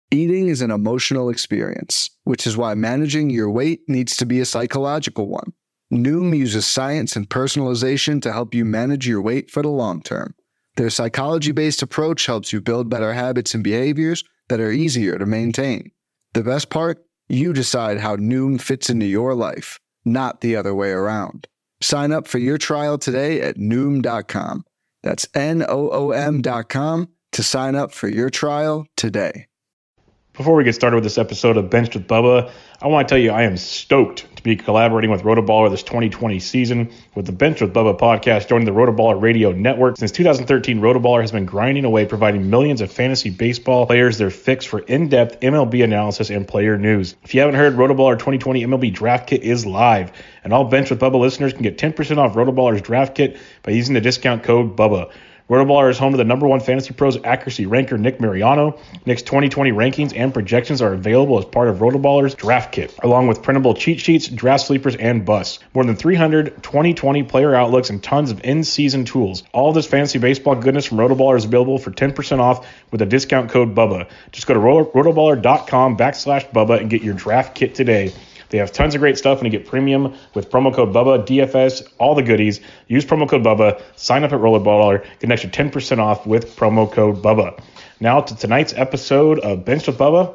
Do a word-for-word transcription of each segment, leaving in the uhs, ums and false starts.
Eating is an emotional experience, which is why managing your weight needs to be a psychological one. Noom uses science and personalization to help you manage your weight for the long term. Their psychology-based approach helps you build better habits and behaviors that are easier to maintain. The best part? You decide how Noom fits into your life, not the other way around. Sign up for your trial today at Noom dot com. That's N O O M dot com to sign up for your trial today. Before we get started with this episode of Benched with Bubba, I want to tell you I am stoked to be collaborating with Rotoballer this twenty twenty season. With the Benched with Bubba podcast joining the Rotoballer Radio Network. Since two thousand thirteen, Rotoballer has been grinding away, providing millions of fantasy baseball players their fix for in-depth M L B analysis and player news. If you haven't heard, Rotoballer twenty twenty M L B Draft Kit is live, and all Benched with Bubba listeners can get ten percent off Rotoballer's Draft Kit by using the discount code BUBBA. Rotoballer is home to the number one Fantasy Pros accuracy ranker, Nick Mariano. Nick's twenty twenty rankings and projections are available as part of Rotoballer's Draft Kit, along with printable cheat sheets, draft sleepers, and busts. More than three hundred twenty twenty player outlooks and tons of in-season tools. All of this fantasy baseball goodness from Rotoballer is available for ten percent off with a discount code BUBBA. Just go to rotoballer.com backslash Bubba and get your Draft Kit today. They have tons of great stuff, and you get premium with promo code Bubba, D F S, all the goodies. Use promo code Bubba, sign up at Rollerballer, get an extra ten percent off with promo code Bubba. Now to tonight's episode of Benched with Bubba.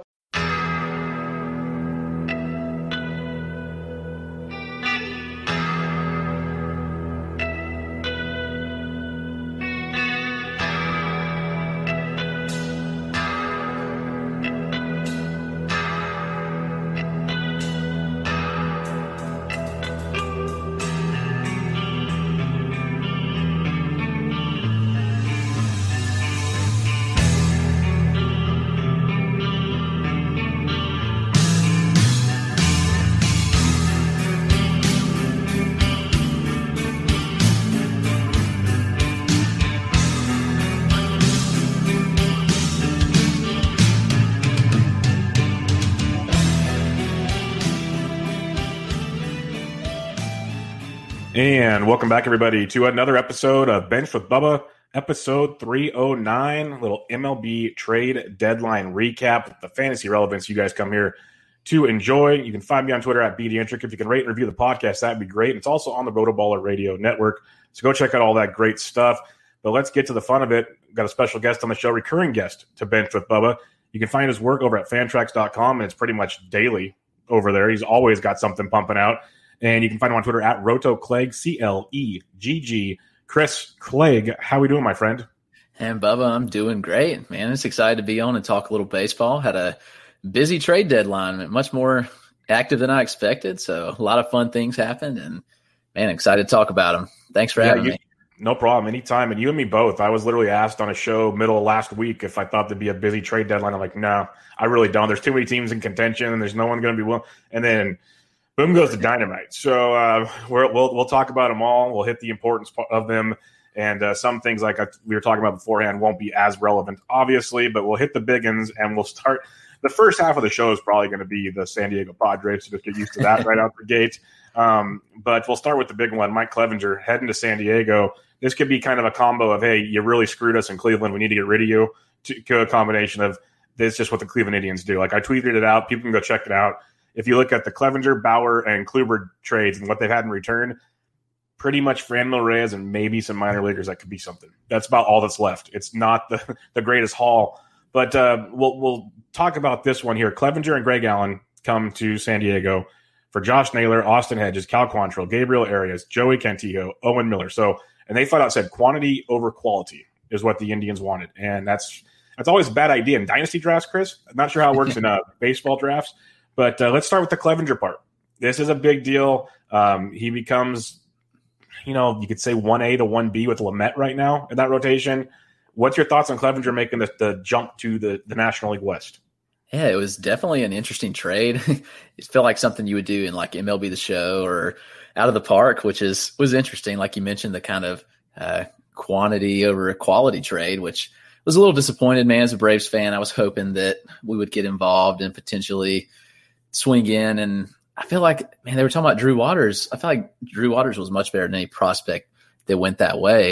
And welcome back, everybody, to another episode of Benched with Bubba, episode three oh nine, little M L B trade deadline recap, the fantasy relevance you guys come here to enjoy. You can find me on Twitter at BDintric. If you can rate and review the podcast, that'd be great. It's also on the Rotoballer Radio Network, so go check out all that great stuff. But let's get to the fun of it. We've got a special guest on the show, recurring guest to Benched with Bubba. You can find his work over at fantrax dot com, and it's pretty much daily over there. He's always got something pumping out. And you can find him on Twitter at RotoClegg, C L E G G. Chris Clegg, how we doing, my friend? And Bubba, I'm doing great, man. It's excited to be on and talk a little baseball. Had a busy trade deadline, much more active than I expected. So a lot of fun things happened, and man, excited to talk about them. Thanks for yeah, having you, me. No problem. Anytime. And you and me both. I was literally asked on a show middle of last week if I thought there'd be a busy trade deadline. I'm like, no, I really don't. There's too many teams in contention, and there's no one going to be willing. And then boom goes the dynamite. So uh, we're, we'll we'll talk about them all. We'll hit the importance of them, and uh, some things like I, we were talking about beforehand won't be as relevant, obviously. But we'll hit the big ones, and we'll start. The first half of the show is probably going to be the San Diego Padres, so just get used to that right out the gate. Um, but we'll start with the big one. Mike Clevinger heading to San Diego. This could be kind of a combo of, hey, you really screwed us in Cleveland. We need to get rid of you, to a combination of this is just what the Cleveland Indians do. Like, I tweeted it out. People can go check it out. If you look at the Clevinger, Bauer, and Kluber trades and what they've had in return, pretty much Franmil Reyes and maybe some minor leaguers that could be something. That's about all that's left. It's not the, the greatest haul. But uh, we'll we'll talk about this one here. Clevinger and Greg Allen come to San Diego for Josh Naylor, Austin Hedges, Cal Quantrill, Gabriel Arias, Joey Cantillo, Owen Miller. So, and they flat out said quantity over quality is what the Indians wanted. And that's that's always a bad idea in dynasty drafts, Chris. I'm not sure how it works in uh, baseball drafts. But uh, let's start with the Clevinger part. This is a big deal. Um, he becomes, you know, you could say one A to one B with Lamet right now in that rotation. What's your thoughts on Clevinger making the, the jump to the, the National League West? Yeah, it was definitely an interesting trade. It felt like something you would do in like M L B The Show or Out of the Park, which is was interesting. Like you mentioned, the kind of uh, quantity over quality trade, which was a little disappointed, man. As a Braves fan, I was hoping that we would get involved and potentially swing in. And I feel like, man, they were talking about Drew Waters. I feel like Drew Waters was much better than any prospect that went that way.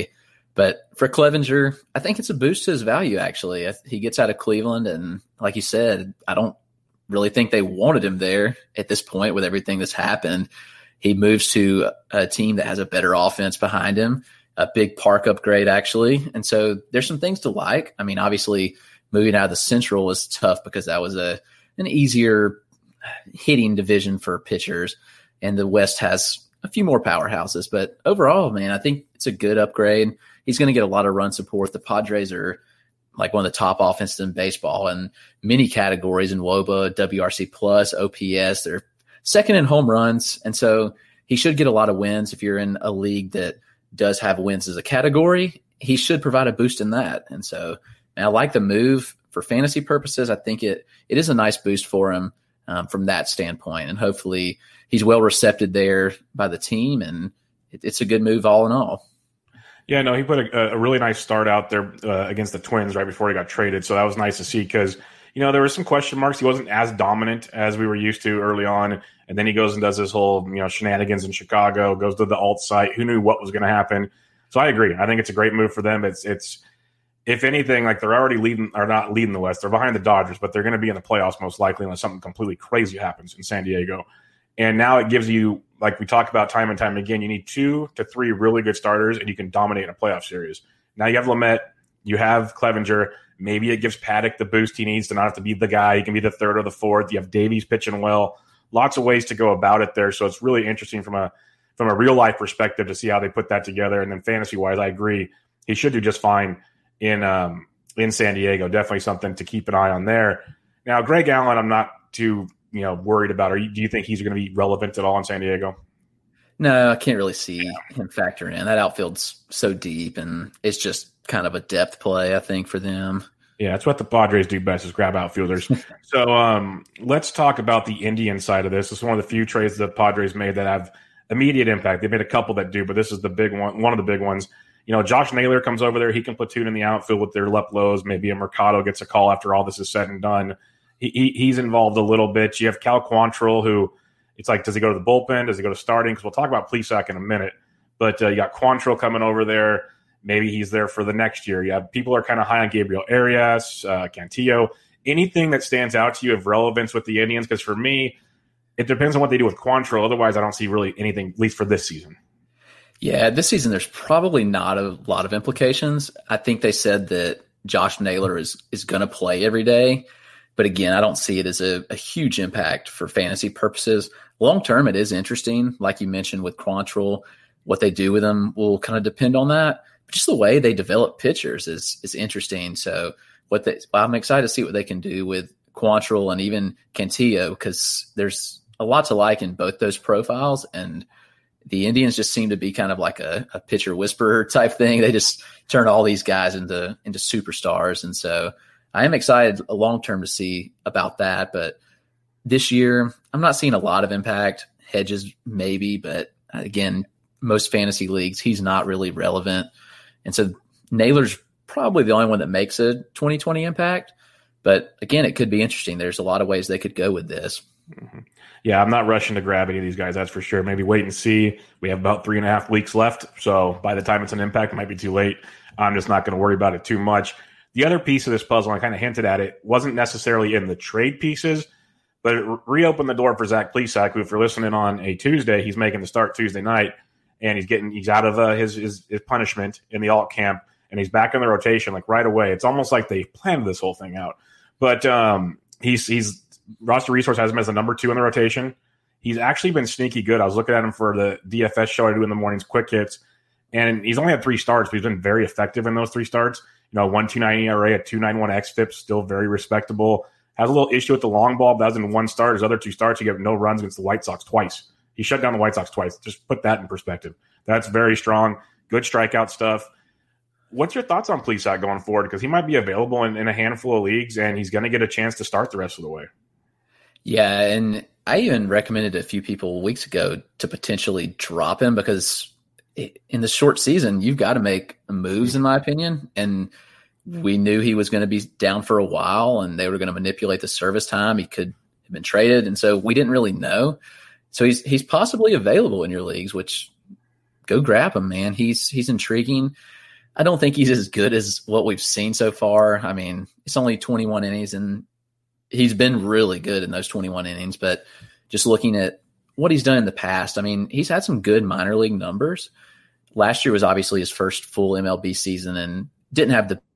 But for Clevenger, I think it's a boost to his value, actually. He gets out of Cleveland, and like you said, I don't really think they wanted him there at this point with everything that's happened. He moves to a team that has a better offense behind him, a big park upgrade, actually. And so there's some things to like. I mean, obviously, moving out of the Central was tough because that was a an easier hitting division for pitchers, and the West has a few more powerhouses. But overall, man, I think it's a good upgrade. He's going to get a lot of run support. The Padres are like one of the top offenses in baseball in many categories in W O B A, W R C plus, O P S. They're second in home runs. And so he should get a lot of wins. If you're in a league that does have wins as a category, he should provide a boost in that. And so and I like the move for fantasy purposes. I think it it is a nice boost for him um, from that standpoint. And hopefully he's well received there by the team. And it, it's a good move all in all. Yeah, no, he put a, a really nice start out there uh, against the Twins right before he got traded. So that was nice to see because, you know, there were some question marks. He wasn't as dominant as we were used to early on. And then he goes and does this whole, you know, shenanigans in Chicago, goes to the alt site. Who knew what was going to happen? So I agree. I think it's a great move for them. It's, it's if anything, like they're already leading or not leading the West. They're behind the Dodgers, but they're going to be in the playoffs most likely unless something completely crazy happens in San Diego. And now it gives you, like we talk about time and time again, you need two to three really good starters, and you can dominate in a playoff series. Now you have Lamet, you have Clevenger. Maybe it gives Paddock the boost he needs to not have to be the guy. He can be the third or the fourth. You have Davies pitching well. Lots of ways to go about it there. So it's really interesting from a from a real-life perspective to see how they put that together. And then fantasy-wise, I agree. He should do just fine in um, in San Diego. Definitely something to keep an eye on there. Now, Greg Allen, I'm not too – you know, worried about? Or do you think he's going to be relevant at all in San Diego? No, I can't really see him factoring in. That outfield's so deep, and it's just kind of a depth play, I think, for them. Yeah, that's what the Padres do best is grab outfielders. so um, let's talk about the Indian side of this. This is one of the few trades the Padres made that have immediate impact. They've made a couple that do, but this is the big one, one of the big ones. You know, Josh Naylor comes over there. He can platoon in the outfield with their Leplos. Maybe a Mercado gets a call after all this is said and done. He, he's involved a little bit. You have Cal Quantrill, who it's like, does he go to the bullpen? Does he go to starting? Because we'll talk about Plesac in a minute. But uh, you got Quantrill coming over there. Maybe he's there for the next year. You have people are kind of high on Gabriel Arias, uh, Cantillo. Anything that stands out to you of relevance with the Indians? Because for me, it depends on what they do with Quantrill. Otherwise, I don't see really anything, at least for this season. Yeah, this season there's probably not a lot of implications. I think they said that Josh Naylor is is going to play every day. But again, I don't see it as a, a huge impact for fantasy purposes. Long term, it is interesting. Like you mentioned with Quantrill, what they do with them will kind of depend on that. But just the way they develop pitchers is is interesting. So what they, well, I'm excited to see what they can do with Quantrill and even Cantillo because there's a lot to like in both those profiles. And the Indians just seem to be kind of like a, a pitcher whisperer type thing. They just turn all these guys into into superstars. And so I am excited long-term to see about that, but this year I'm not seeing a lot of impact. Hedges maybe, but again, most fantasy leagues, he's not really relevant. And so Naylor's probably the only one that makes a twenty twenty impact, but again, it could be interesting. There's a lot of ways they could go with this. Mm-hmm. Yeah, I'm not rushing to grab any of these guys, that's for sure. Maybe wait and see. We have about three and a half weeks left, so by the time it's an impact, it might be too late. I'm just not going to worry about it too much. The other piece of this puzzle, I kind of hinted at it, wasn't necessarily in the trade pieces, but it reopened the door for Zach Plesac, who, if you're listening on a Tuesday, he's making the start Tuesday night, and he's getting he's out of uh, his, his his punishment in the alt camp, and he's back in the rotation like right away. It's almost like they planned this whole thing out. But um, he's he's roster resource has him as the number two in the rotation. He's actually been sneaky good. I was looking at him for the D F S show I do in the mornings, quick hits, and he's only had three starts, but he's been very effective in those three starts. You know, one point two nine E R A, a two point nine one X F I P, still very respectable. Has a little issue with the long ball, but that was in one start. His other two starts, he gave no runs against the White Sox twice. He shut down the White Sox twice. Just put that in perspective. That's very strong. Good strikeout stuff. What's your thoughts on Plesac going forward? Because he might be available in, in a handful of leagues, and he's going to get a chance to start the rest of the way. Yeah, and I even recommended a few people weeks ago to potentially drop him because in the short season, you've got to make moves, in my opinion. And we knew he was going to be down for a while and they were going to manipulate the service time. He could have been traded. And so we didn't really know. So he's, he's possibly available in your leagues, which go grab him, man. He's, he's intriguing. I don't think he's as good as what we've seen so far. I mean, it's only twenty-one innings, and he's been really good in those twenty-one innings. But just looking at what he's done in the past, I mean, he's had some good minor league numbers. Last year was obviously his first full M L B season and didn't have the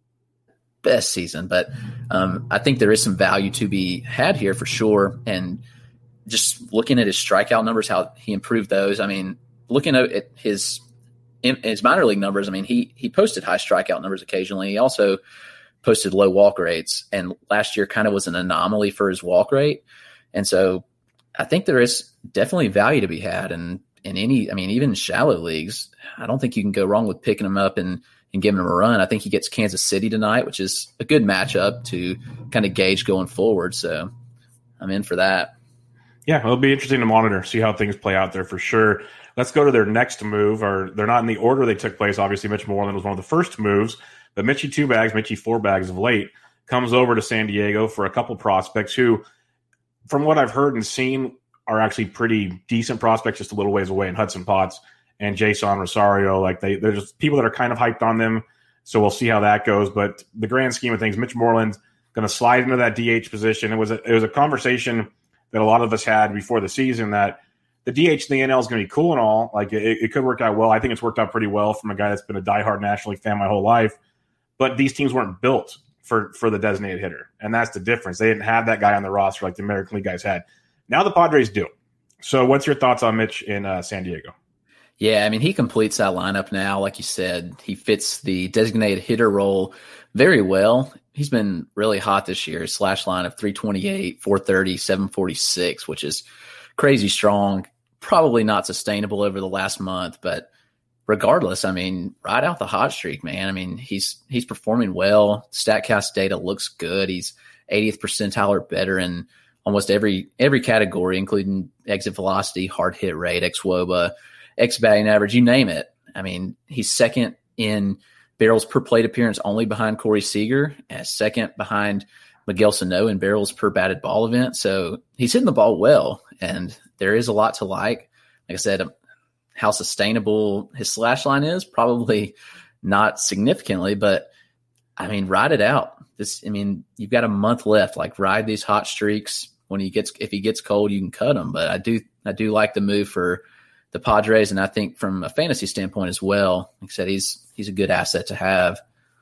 best season. But um, I think there is some value to be had here for sure. And just looking at his strikeout numbers, how he improved those. I mean, looking at his his minor league numbers, I mean, he he posted high strikeout numbers occasionally. He also posted low walk rates, and last year kind of was an anomaly for his walk rate. And so I think there is definitely value to be had. And in any, I mean, even shallow leagues, I don't think you can go wrong with picking him up and, and giving him a run. I think he gets Kansas City tonight, which is a good matchup to kind of gauge going forward. So I'm in for that. Yeah, it'll be interesting to monitor, see how things play out there for sure. Let's go to their next move, or they're not in the order they took place. Obviously, Mitch Moreland was one of the first moves, but Mitchie two bags, Mitchie four bags of late comes over to San Diego for a couple prospects who, from what I've heard and seen, are actually pretty decent prospects, just a little ways away in Hudson Potts and Jason Rosario. Like they, there's people that are kind of hyped on them, so we'll see how that goes. But the grand scheme of things, Mitch Moreland's going to slide into that D H position. It was a, it was a conversation that a lot of us had before the season that the D H in the N L is going to be cool and all. Like it, it could work out well. I think it's worked out pretty well from a guy that's been a diehard National League fan my whole life. But these teams weren't built for, for the designated hitter, and that's the difference. They didn't have that guy on the roster like the American League guys had. Now the Padres do. So what's your thoughts on Mitch in uh, San Diego? Yeah, I mean, he completes that lineup now. Like you said, he fits the designated hitter role very well. He's been really hot this year. His slash line of three twenty-eight, four thirty, seven forty-six, which is crazy strong. Probably not sustainable over the last month, but regardless, I mean, ride out the hot streak, man. I mean, he's he's performing well. StatCast data looks good. He's eightieth percentile or better in almost every every category, including exit velocity, hard hit rate, xwOBA, X batting average, you name it. I mean, he's second in barrels per plate appearance, only behind Corey Seager, and second behind Miguel Sano in barrels per batted ball event. So he's hitting the ball well, and there is a lot to like. Like I said, how sustainable his slash line is, probably not significantly, but I mean, ride it out. This, I mean, you've got a month left. Like, ride these hot streaks. When he gets, if he gets cold, you can cut him. But I do, I do like the move for the Padres, and I think from a fantasy standpoint as well. Like I said, he's he's a good asset to have.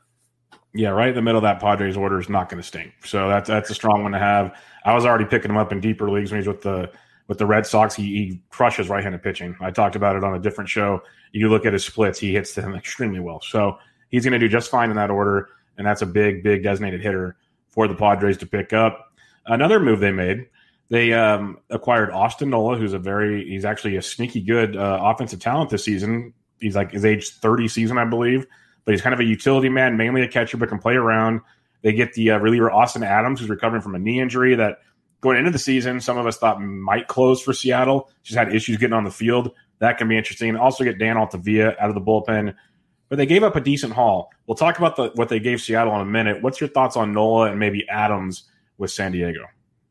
Yeah, right in the middle of that Padres order is not going to stink. So that's that's a strong one to have. I was already picking him up in deeper leagues when he's with the with the Red Sox. He, he crushes right-handed pitching. I talked about it on a different show. You look at his splits; he hits them extremely well. So he's going to do just fine in that order, and that's a big, big designated hitter for the Padres to pick up. Another move they made, they um, acquired Austin Nola, who's a very he's actually a sneaky good uh, offensive talent this season. He's like his age thirty season, I believe. But he's kind of a utility man, mainly a catcher, but can play around. They get the uh, reliever Austin Adams, who's recovering from a knee injury that going into the season, some of us thought might close for Seattle. Just had issues getting on the field. That can be interesting. And also get Dan Altavilla out of the bullpen. But they gave up a decent haul. We'll talk about the, what they gave Seattle in a minute. What's your thoughts on Nola and maybe Adams with San Diego?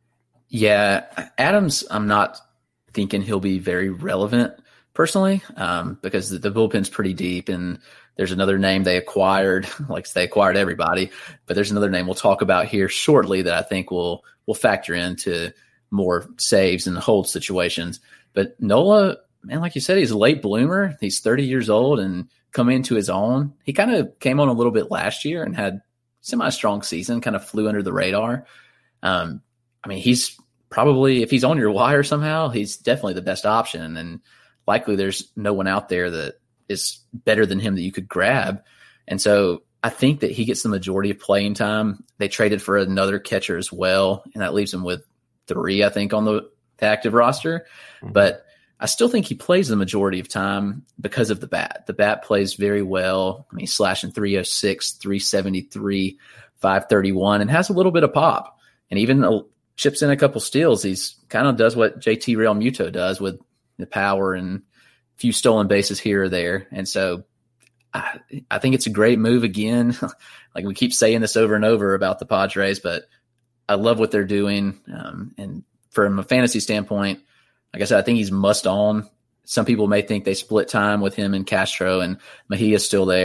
Yeah, Adams, I'm not thinking he'll be very relevant personally, um, because the, the bullpen's pretty deep, and there's another name they acquired, like they acquired everybody, but there's another name we'll talk about here shortly that I think will will factor into more saves and hold situations. But Nola, man, like you said, he's a late bloomer. He's thirty years old and come into his own. He kind of came on a little bit last year and had semi-strong season, kind of flew under the radar. Um, I mean, he's probably, if he's on your wire somehow, he's definitely the best option, and likely there's no one out there that is better than him that you could grab. And so I think that he gets the majority of playing time. They traded for another catcher as well, and that leaves him with three, I think, on the, the active roster. Mm-hmm. But I still think he plays the majority of time because of the bat. The bat plays very well. I mean, he's slashing three oh six, three seventy-three, five thirty-one, and has a little bit of pop. And even uh, chips in a couple steals. He's kind of does what J T Realmuto does with the power and a few stolen bases here or there. And so I, I think it's a great move again. Like we keep saying this over and over about the Padres, but I love what they're doing. Um, and from a fantasy standpoint, like I said, I think he's must own. Some people may think they split time with him and Castro, and Mejia's still there.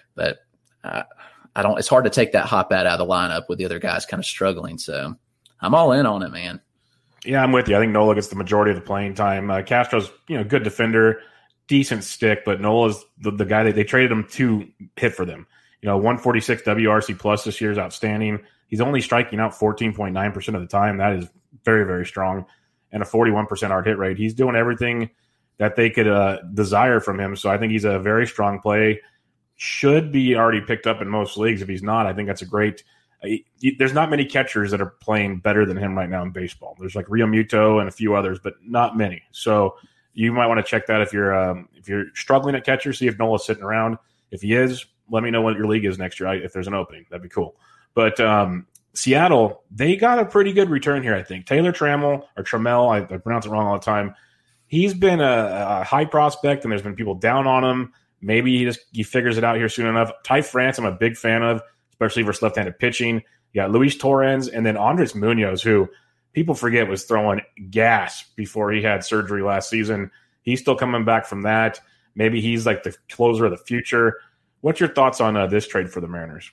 But uh, I don't. It's hard to take that hot bat out of the lineup with the other guys kind of struggling. So I'm all in on it, man. Yeah, I'm with you. I think Nola gets the majority of the playing time. Uh, Castro's, you know, good defender, decent stick, but Nola's the, the guy that they traded him to hit for them. You know, one forty-six W R C plus this year is outstanding. He's only striking out fourteen point nine percent of the time. That is very, very strong. And a forty-one percent hard hit rate. He's doing everything that they could uh, desire from him. So I think he's a very strong play. Should be already picked up in most leagues. If he's not, I think that's a great uh, – there's not many catchers that are playing better than him right now in baseball. There's like Rio Muto and a few others, but not many. So you might want to check that if you're um, if you're struggling at catcher, see if Nola's sitting around. If he is, let me know what your league is next year if there's an opening. That'd be cool. But um, Seattle, they got a pretty good return here, I think. Taylor Trammell, or Trammell, I, I pronounce it wrong all the time. He's been a, a high prospect, and there's been people down on him. Maybe he just he figures it out here soon enough. Ty France, I'm a big fan of, especially versus left-handed pitching. You got Luis Torrens, and then Andres Munoz, who people forget was throwing gas before he had surgery last season. He's still coming back from that. Maybe he's like the closer of the future. What's your thoughts on uh, this trade for the Mariners?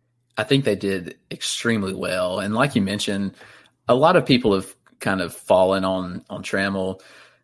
I think they did extremely well. And like you mentioned, a lot of people have kind of fallen on, on Trammell.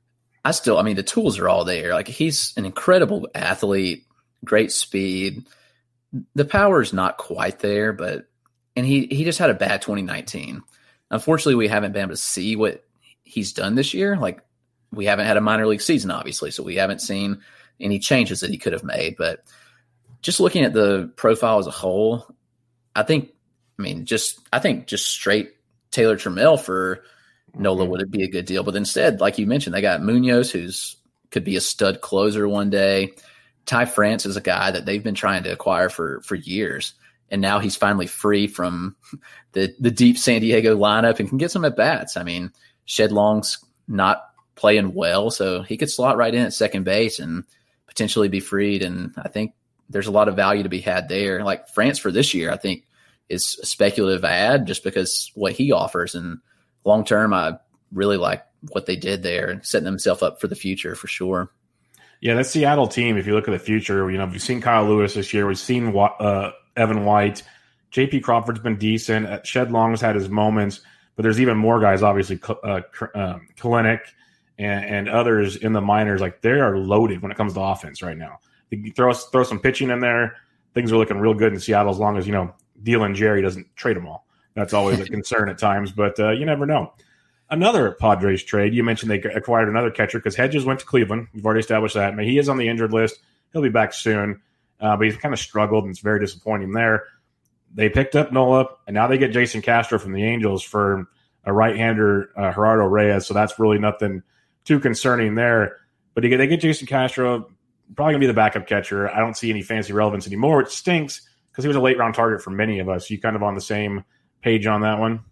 I still, I mean, the tools are all there. Like, he's an incredible athlete, great speed. The power is not quite there, but, and he, he just had a bad twenty nineteen. Unfortunately, we haven't been able to see what he's done this year. Like, we haven't had a minor league season, obviously, so we haven't seen any changes that he could have made. But just looking at the profile as a whole, I think, I mean, just, I think just straight Taylor Trammell for Nola would be a good deal. But instead, like you mentioned, they got Munoz, who's could be a stud closer one day. Ty France is a guy that they've been trying to acquire for, for years. And now he's finally free from the, the deep San Diego lineup and can get some at-bats. I mean, Shed Long's not playing well, so he could slot right in at second base and potentially be freed. And I think there's a lot of value to be had there. Like, France for this year, I think, is a speculative ad just because what he offers. And long term, I really like what they did there and setting themselves up for the future for sure. Yeah, that Seattle team, if you look at the future, you know, we've seen Kyle Lewis this year. We've seen uh, Evan White. J P Crawford's been decent. Shed Long's had his moments, but there's even more guys, obviously, uh, um, Kalenic and, and others in the minors. Like, they are loaded when it comes to offense right now. You throw, throw some pitching in there, things are looking real good in Seattle as long as, you know, Dylan Jerry doesn't trade them all. That's always a concern at times, but uh, you never know. Another Padres trade, you mentioned they acquired another catcher because Hedges went to Cleveland. We've already established that. I mean, he is on the injured list. He'll be back soon, uh, but he's kind of struggled, and it's very disappointing there. They picked up Nola, and now they get Jason Castro from the Angels for a right-hander, uh, Gerardo Reyes, so that's really nothing too concerning there. But they get, they get Jason Castro, probably going to be the backup catcher. I don't see any fancy relevance anymore, which stinks because he was a late-round target for many of us. You kind of on the same page on that one?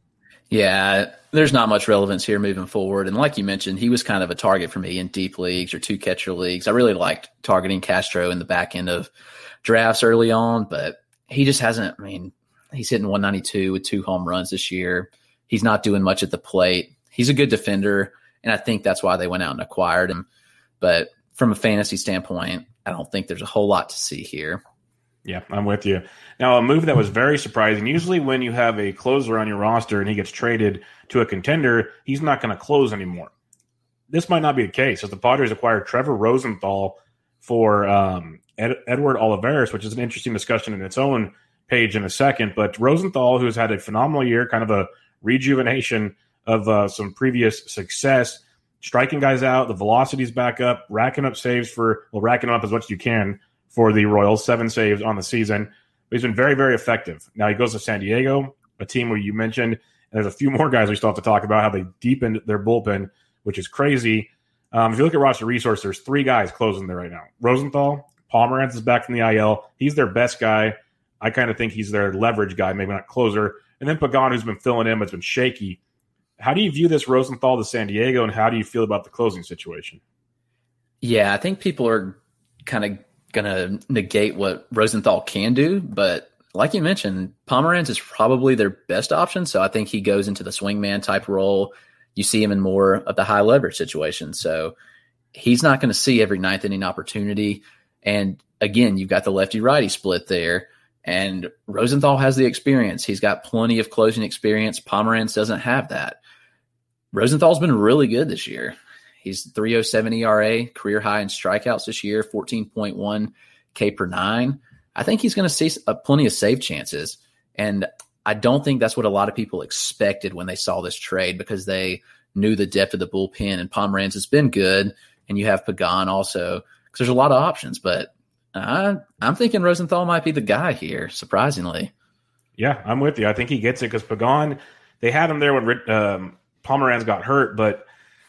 Yeah, there's not much relevance here moving forward. And like you mentioned, he was kind of a target for me in deep leagues or two catcher leagues. I really liked targeting Castro in the back end of drafts early on, but he just hasn't, I mean, he's hitting one ninety-two with two home runs this year. He's not doing much at the plate. He's a good defender, and I think that's why they went out and acquired him. But from a fantasy standpoint, I don't think there's a whole lot to see here. Yeah, I'm with you. Now, a move that was very surprising, usually when you have a closer on your roster and he gets traded to a contender, he's not going to close anymore. This might not be the case, as the Padres acquired Trevor Rosenthal for um, Ed- Edward Olivares, which is an interesting discussion in its own page in a second. But Rosenthal, who's had a phenomenal year, kind of a rejuvenation of uh, some previous success, striking guys out, the velocity's back up, racking up saves for, well, racking up as much as you can for the Royals, seven saves on the season. But he's been very, very effective. Now he goes to San Diego, a team where you mentioned, and there's a few more guys we still have to talk about, how they deepened their bullpen, which is crazy. Um, if you look at roster resource, there's three guys closing there right now. Rosenthal, Pomeranz is back from the I L. He's their best guy. I kind of think he's their leverage guy, maybe not closer. And then Pagan, who's been filling in, but it's been shaky. How do you view this Rosenthal to San Diego, and how do you feel about the closing situation? Yeah, I think people are kind of going to negate what Rosenthal can do, but like you mentioned, Pomeranz is probably their best option, so I think he goes into the swingman type role. You see him in more of the high leverage situation, so he's not going to see every ninth inning opportunity. And again, you've got the lefty-righty split there. And Rosenthal has the experience. He's got plenty of closing experience. Pomeranz doesn't have that. Rosenthal's been really good this year. He's three oh seven E R A, career high in strikeouts this year, fourteen point one K per nine. I think he's going to see uh, plenty of save chances. And I don't think that's what a lot of people expected when they saw this trade, because they knew the depth of the bullpen, and Pomeranz has been good. And you have Pagan also, because there's a lot of options. But I, I'm thinking Rosenthal might be the guy here, surprisingly. Yeah, I'm with you. I think he gets it because Pagan, they had him there when um, Pomeranz got hurt, but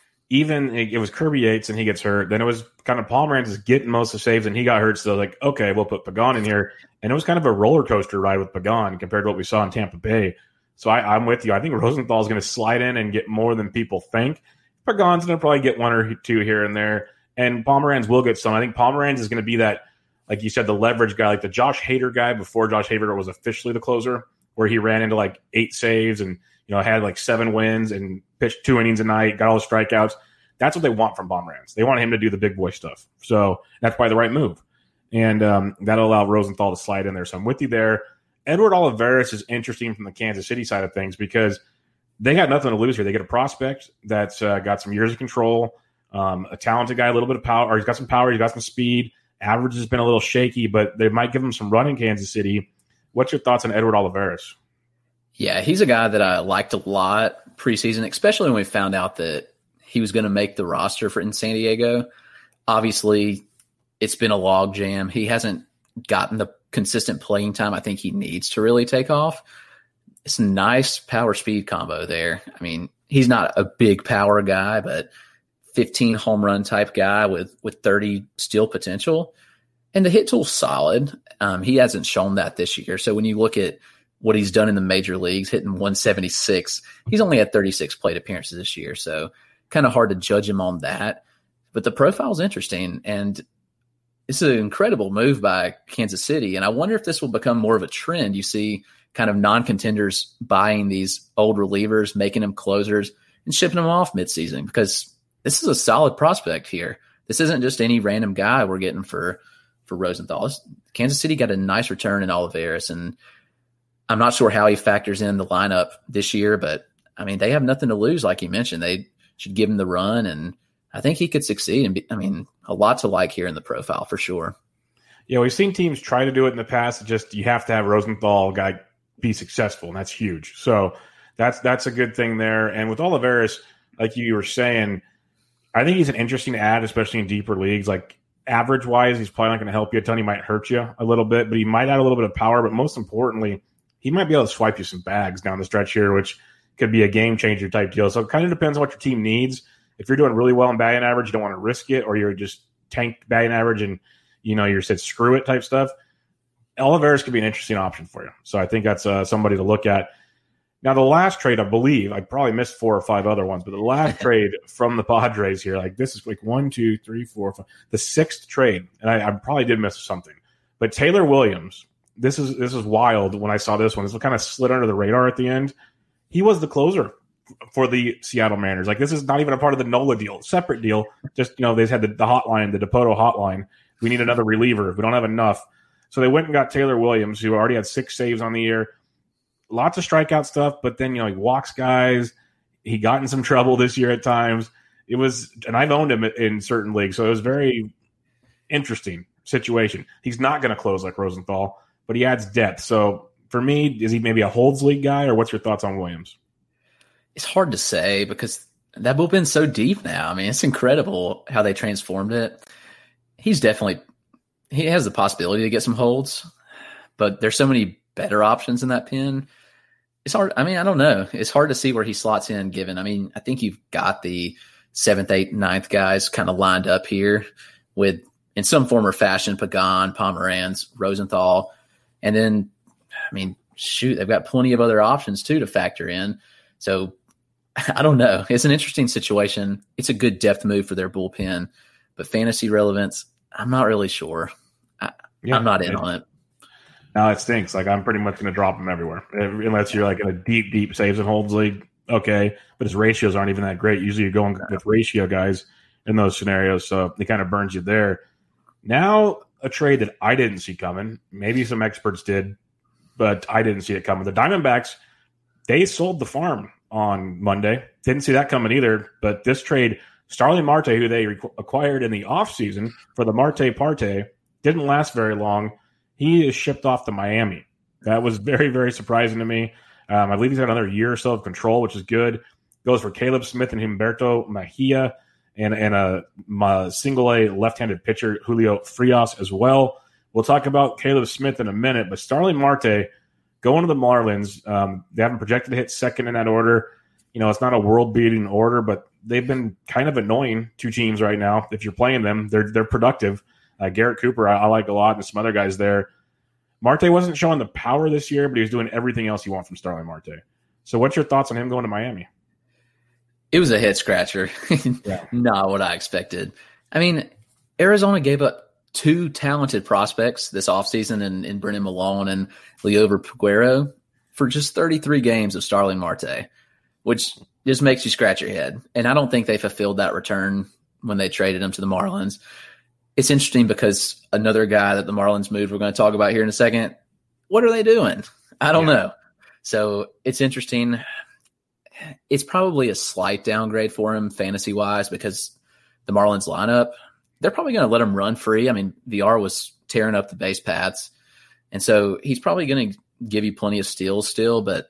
even it was Kirby Yates and he gets hurt. Then it was kind of Pomeranz is getting most of the saves and he got hurt. So like, okay, we'll put Pagan in here. And it was kind of a roller coaster ride with Pagan compared to what we saw in Tampa Bay. So I, I'm with you. I think Rosenthal is going to slide in and get more than people think. Pagan's going to probably get one or two here and there. And Pomeranz will get some. I think Pomeranz is going to be that, like you said, the leverage guy, like the Josh Hader guy before Josh Hader was officially the closer, where he ran into like eight saves and, you know, had like seven wins and pitched two innings a night, got all the strikeouts. That's what they want from Pomeranz. They want him to do the big boy stuff. So that's probably the right move. And um, that'll allow Rosenthal to slide in there. So I'm with you there. Edward Olivares is interesting from the Kansas City side of things because they got nothing to lose here. They get a prospect that's uh, got some years of control, um, a talented guy, a little bit of power. Or he's got some power. He's got some speed. Average has been a little shaky, but they might give him some run in Kansas City. What's your thoughts on Edward Olivares? Yeah, he's a guy that I liked a lot preseason, especially when we found out that he was going to make the roster for in San Diego. Obviously, it's been a log jam. He hasn't gotten the consistent playing time I think he needs to really take off. It's a nice power speed combo there. I mean, he's not a big power guy, but fifteen home run type guy with, with thirty steal potential. And the hit tool's solid. Um, he hasn't shown that this year. So when you look at what he's done in the major leagues, hitting one seventy-six, he's only had thirty-six plate appearances this year. So kind of hard to judge him on that. But the profile's interesting, and it's an incredible move by Kansas City. And I wonder if this will become more of a trend. You see kind of non-contenders buying these old relievers, making them closers, and shipping them off midseason, because this is a solid prospect here. This isn't just any random guy we're getting for, for Rosenthal. This, Kansas City got a nice return in Olivares, and I'm not sure how he factors in the lineup this year, but, I mean, they have nothing to lose, like you mentioned. They should give him the run, and I think he could succeed. And be, I mean, a lot to like here in the profile for sure. Yeah, we've seen teams try to do it in the past. Just you have to have Rosenthal guy be successful, and that's huge. So that's that's a good thing there. And with Olivares, like you were saying, I think he's an interesting add, especially in deeper leagues. Like average-wise, he's probably not going to help you a ton. He might hurt you a little bit, but he might add a little bit of power. But most importantly, he might be able to swipe you some bags down the stretch here, which could be a game-changer type deal. So it kind of depends on what your team needs. If you're doing really well in batting average, you don't want to risk it, or you're just tank batting average and, you know, you're said screw it type stuff, Olivares could be an interesting option for you. So I think that's uh, somebody to look at. Now, the last trade, I believe, I probably missed four or five other ones, but the last trade from the Padres here, like this is like one, two, three, four, five, the sixth trade, and I, I probably did miss something. But Taylor Williams, this is this is wild when I saw this one. This one kind of slid under the radar at the end. He was the closer for the Seattle Mariners. Like, this is not even a part of the Nola deal, separate deal. Just, you know, they had the, the hotline, the Dipoto hotline. We need another reliever. We don't have enough. So they went and got Taylor Williams, who already had six saves on the year. Lots of strikeout stuff, but then, you know, he walks guys. He got in some trouble this year at times. It was, and I've owned him in certain leagues, so it was very interesting situation. He's not going to close like Rosenthal, but he adds depth. So for me, is he maybe a holds league guy, or what's your thoughts on Williams? It's hard to say because that bullpen's so deep now. I mean, it's incredible how they transformed it. He's definitely – he has the possibility to get some holds, but there's so many better options in that pen. It's hard – I mean, I don't know. It's hard to see where he slots in given – I mean, I think you've got the seventh, eighth, ninth guys kind of lined up here with, in some form or fashion, Pagan, Pomeranz, Rosenthal. And then, I mean, shoot, they've got plenty of other options too to factor in. So – I don't know. It's an interesting situation. It's a good depth move for their bullpen, but fantasy relevance, I'm not really sure. I, yeah, I'm not in on it. No, it stinks. Like, I'm pretty much going to drop him everywhere, unless you're like in a deep, deep saves and holds league. Okay, but his ratios aren't even that great. Usually you're going with ratio guys in those scenarios, so it kind of burns you there. Now a trade that I didn't see coming. Maybe some experts did, but I didn't see it coming. The Diamondbacks, they sold the farm on Monday. Didn't see that coming either. But this trade, Starling Marte, who they requ- acquired in the offseason for the Marte Parte, didn't last very long. He is shipped off to Miami. That was very, very surprising to me. Um, I believe he's got another year or so of control, which is good. Goes for Caleb Smith and Humberto Mejia and, and a, a single-A left-handed pitcher, Julio Frias, as well. We'll talk about Caleb Smith in a minute, but Starling Marte going to the Marlins. Um, they haven't projected to hit second in that order. You know, it's not a world-beating order, but they've been kind of annoying to teams right now. If you're playing them, they're they're productive. Uh, Garrett Cooper, I, I like a lot, and some other guys there. Marte wasn't showing the power this year, but he was doing everything else you want from Starling Marte. So what's your thoughts on him going to Miami? It was a head scratcher. Yeah. Not what I expected. I mean, Arizona gave up two talented prospects this offseason in, in Brennan Malone and Liover Peguero for just thirty-three games of Starling Marte, which just makes you scratch your head. And I don't think they fulfilled that return when they traded him to the Marlins. It's interesting because another guy that the Marlins moved, we're going to talk about here in a second. What are they doing? I don't yeah. know. So it's interesting. It's probably a slight downgrade for him fantasy-wise because the Marlins lineup, they're probably going to let him run free. I mean, V R was tearing up the base paths. And so he's probably going to give you plenty of steals still, but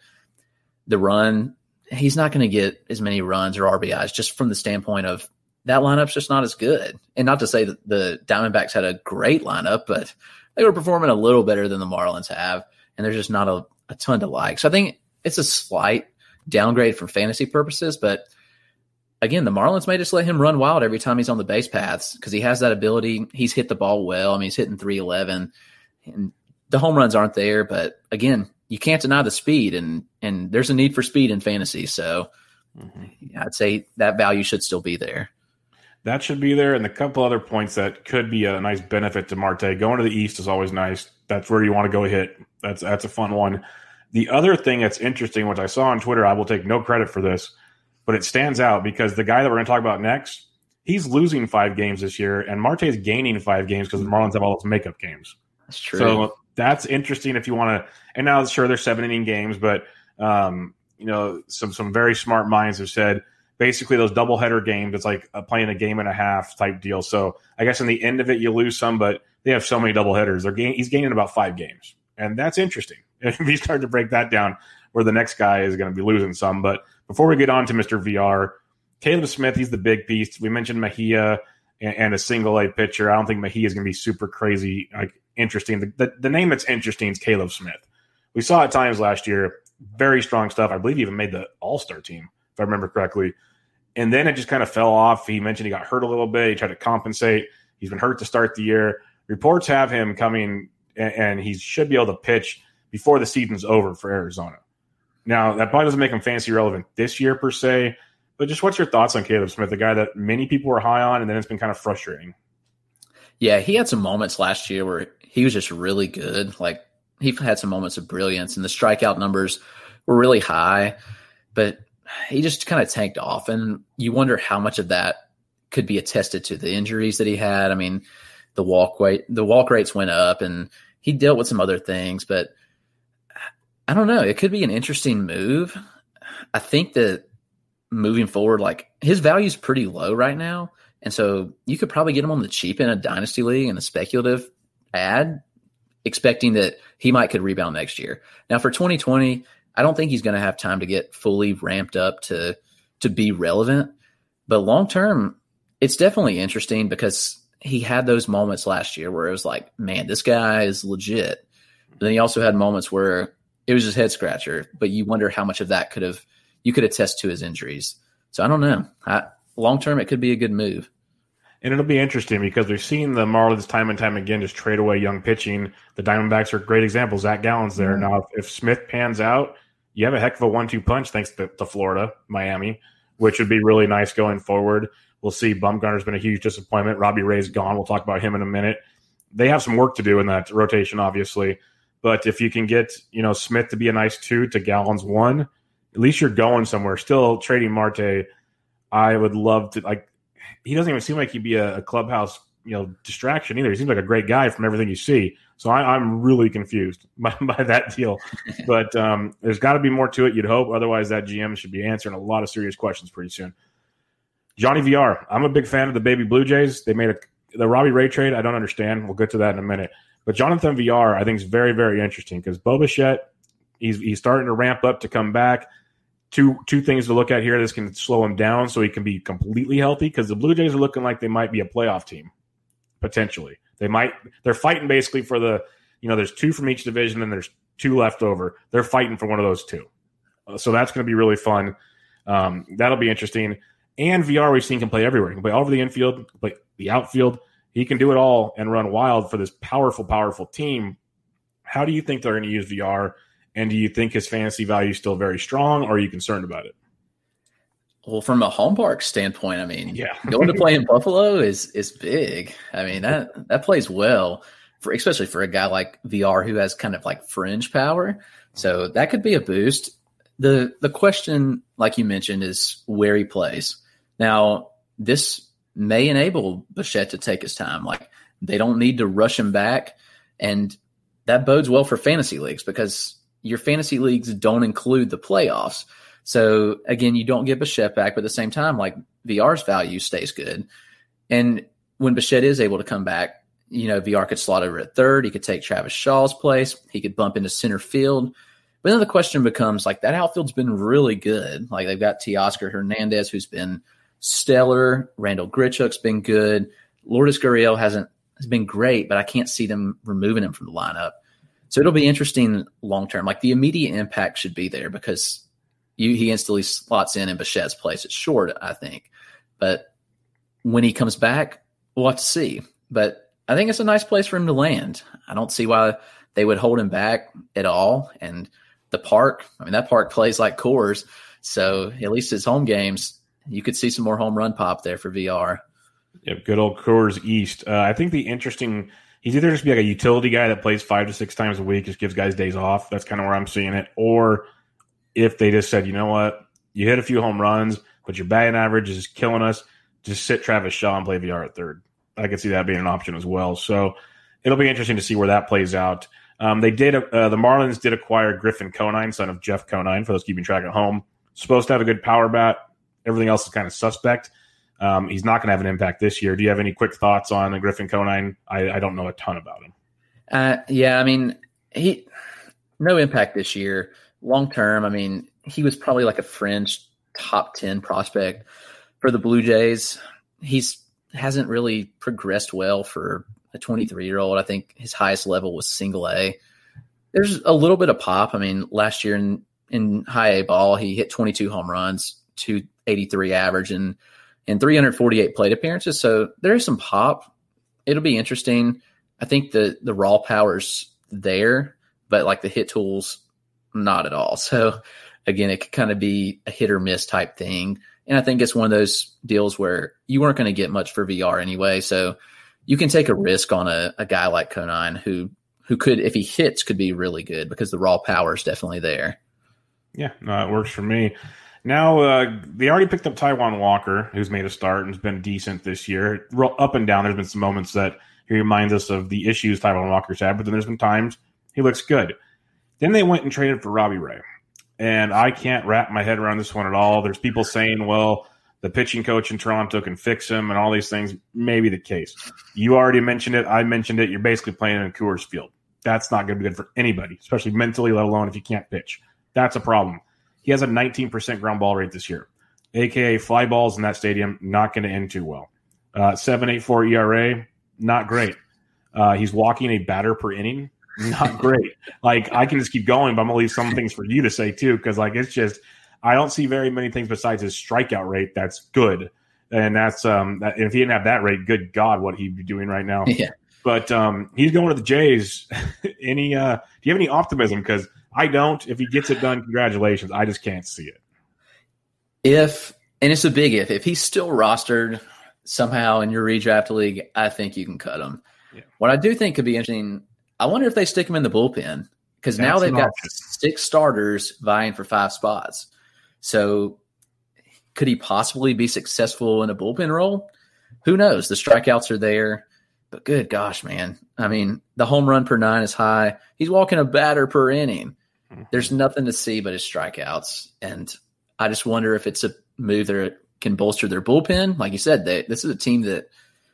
the run, he's not going to get as many runs or R B Is just from the standpoint of that lineup's just not as good. And not to say that the Diamondbacks had a great lineup, but they were performing a little better than the Marlins have, and there's just not a, a ton to like. So I think it's a slight downgrade for fantasy purposes, but again, the Marlins may just let him run wild every time he's on the base paths because he has that ability. He's hit the ball well. I mean, he's hitting three eleven, and the home runs aren't there, but again, you can't deny the speed, and and there's a need for speed in fantasy. So mm-hmm. I'd say that value should still be there. That should be there, and a couple other points that could be a nice benefit to Marte. Going to the East is always nice. That's where you want to go hit. That's that's a fun one. The other thing that's interesting, which I saw on Twitter, I will take no credit for this, but it stands out because the guy that we're going to talk about next, he's losing five games this year, and Marte is gaining five games because the Marlins have all those makeup games. That's true. So that's interesting if you want to – and now, sure, there's seven-inning games, but, um, you know, some some very smart minds have said – basically, those doubleheader games, it's like uh, playing a game and a half type deal. So I guess in the end of it, you lose some, but they have so many doubleheaders. They're gain- he's gaining about five games, and that's interesting. If you start to break that down, where the next guy is going to be losing some. But before we get on to Mister V R, Caleb Smith, he's the big piece. We mentioned Mejia and, and a single-A pitcher. I don't think Mejia is going to be super crazy, like interesting. The, the, the name that's interesting is Caleb Smith. We saw at times last year, very strong stuff. I believe he even made the All-Star team, if I remember correctly. And then it just kind of fell off. He mentioned he got hurt a little bit. He tried to compensate. He's been hurt to start the year. Reports have him coming, and he should be able to pitch before the season's over for Arizona. Now, that probably doesn't make him fantasy relevant this year per se, but just what's your thoughts on Caleb Smith, a guy that many people were high on, and then it's been kind of frustrating? Yeah, he had some moments last year where he was just really good. Like, he had some moments of brilliance, and the strikeout numbers were really high, but he just kind of tanked off, and you wonder how much of that could be attested to the injuries that he had. I mean, the walk rate, the walk rates went up, and he dealt with some other things, but I don't know. It could be an interesting move. I think that moving forward, like his value is pretty low right now, and so you could probably get him on the cheap in a dynasty league and a speculative ad, expecting that he might could rebound next year. Now for twenty twenty. I don't think he's going to have time to get fully ramped up to to be relevant. But long term, it's definitely interesting because he had those moments last year where it was like, man, this guy is legit. But then he also had moments where it was just head scratcher. But you wonder how much of that could have you could attest to his injuries. So I don't know. I, long term, it could be a good move. And it'll be interesting because we've seen the Marlins time and time again just trade away young pitching. The Diamondbacks are great examples. Zach Gallen's there. Mm-hmm. Now, if, if Smith pans out, you have a heck of a one two punch thanks to, to Florida, Miami, which would be really nice going forward. We'll see. Bumgarner's been a huge disappointment. Robbie Ray's gone. We'll talk about him in a minute. They have some work to do in that rotation, obviously. But if you can get, you know, Smith to be a nice two to Gallen's one, at least you're going somewhere. Still trading Marte, I would love to, like, he doesn't even seem like he'd be a, a clubhouse you know, distraction either. He seems like a great guy from everything you see. So I, I'm really confused by, by that deal. But um, there's got to be more to it, you'd hope. Otherwise, that G M should be answering a lot of serious questions pretty soon. Johnny V R. I'm a big fan of the baby Blue Jays. They made a the Robbie Ray trade. I don't understand. We'll get to that in a minute. But Jonathan V R, I think, is very, very interesting because Bo Bichette, he's he's starting to ramp up to come back. Two two things to look at here. This can slow him down so he can be completely healthy because the Blue Jays are looking like they might be a playoff team potentially. They might. They're fighting basically for the. You know, there's two from each division and there's two left over. They're fighting for one of those two. Uh, so that's going to be really fun. Um, that'll be interesting. And V R, we've seen can play everywhere. He can play all over the infield, play the outfield. He can do it all and run wild for this powerful, powerful team. How do you think they're going to use V R? And do you think his fantasy value is still very strong, or are you concerned about it? Well, from a home park standpoint, I mean, yeah. going to play in Buffalo is is big. I mean, that that plays well, for especially for a guy like V R who has kind of like fringe power. So that could be a boost. The the question, like you mentioned, is where he plays. Now, this may enable Bichette to take his time. Like, they don't need to rush him back, and that bodes well for fantasy leagues because your fantasy leagues don't include the playoffs. So, again, you don't get Bichette back, but at the same time, like, V R's value stays good. And when Bichette is able to come back, you know, V R could slot over at third. He could take Travis Shaw's place. He could bump into center field. But then the question becomes, like, that outfield's been really good. Like, they've got Teoscar Hernandez, who's been stellar. Randall Grichuk's been good. Lourdes Gurriel hasn't has been great, but I can't see them removing him from the lineup. So it'll be interesting long term. Like, the immediate impact should be there because you, he instantly slots in in Bichette's place at short, I think. But when he comes back, we'll have to see. But I think it's a nice place for him to land. I don't see why they would hold him back at all. And the park, I mean, that park plays like Coors. So at least his home games, you could see some more home run pop there for V R. Yep, good old Coors East. Uh, I think the interesting – he's either just be like a utility guy that plays five to six times a week, just gives guys days off. That's kind of where I'm seeing it. Or if they just said, you know what, you hit a few home runs, but your batting average is killing us, just sit Travis Shaw and play V R at third. I could see that being an option as well. So it'll be interesting to see where that plays out. Um, they did uh, the Marlins did acquire Griffin Conine, son of Jeff Conine, for those keeping track at home. Supposed to have a good power bat. Everything else is kind of suspect. Um, he's not going to have an impact this year. Do you have any quick thoughts on the Griffin Conine? I, I don't know a ton about him. Uh, yeah, I mean, he no impact this year. Long term, I mean, he was probably like a fringe top ten prospect for the Blue Jays. He's hasn't really progressed well for a twenty-three-year-old. I think his highest level was single A. There's a little bit of pop. I mean, last year in, in high A ball, he hit twenty-two home runs, two eighty-three average, and, and three hundred forty-eight plate appearances. So there is some pop. It'll be interesting. I think the, the raw power's there, but like the hit tools, not at all. So again, it could kind of be a hit or miss type thing. And I think it's one of those deals where you weren't going to get much for V R anyway. So you can take a risk on a, a guy like Conine who, who could, if he hits, could be really good because the raw power is definitely there. Yeah, no, it works for me. Now, uh, they already picked up Taijuan Walker, who's made a start and has been decent this year. Up and down, there's been some moments that he reminds us of the issues Taijuan Walker's had, but then there's been times he looks good. Then they went and traded for Robbie Ray. And I can't wrap my head around this one at all. There's people saying, well, the pitching coach in Toronto can fix him and all these things. Maybe the case. You already mentioned it. I mentioned it. You're basically playing in Coors Field. That's not going to be good for anybody, especially mentally, let alone if you can't pitch. That's a problem. He has a nineteen percent ground ball rate this year, a k a fly balls in that stadium, not going to end too well. Uh, seven point eight four E R A, not great. Uh, he's walking a batter per inning, not great. Like, I can just keep going, but I'm going to leave some things for you to say too, because like it's just I don't see very many things besides his strikeout rate that's good, and that's um. That, if he didn't have that rate, good God, what he'd be doing right now. Yeah. But um, he's going to the Jays. Any? Uh, do you have any optimism? Because I don't. If he gets it done, congratulations. I just can't see it. If, and it's a big if, if he's still rostered somehow in your redraft league, I think you can cut him. Yeah. What I do think could be interesting, I wonder if they stick him in the bullpen because now they've got option. six starters vying for five spots. So could he possibly be successful in a bullpen role? Who knows? The strikeouts are there. But good gosh, man. I mean, the home run per nine is high. He's walking a batter per inning. Mm-hmm. There's nothing to see but his strikeouts. And I just wonder if it's a move that can bolster their bullpen. Like you said, they, this is a team that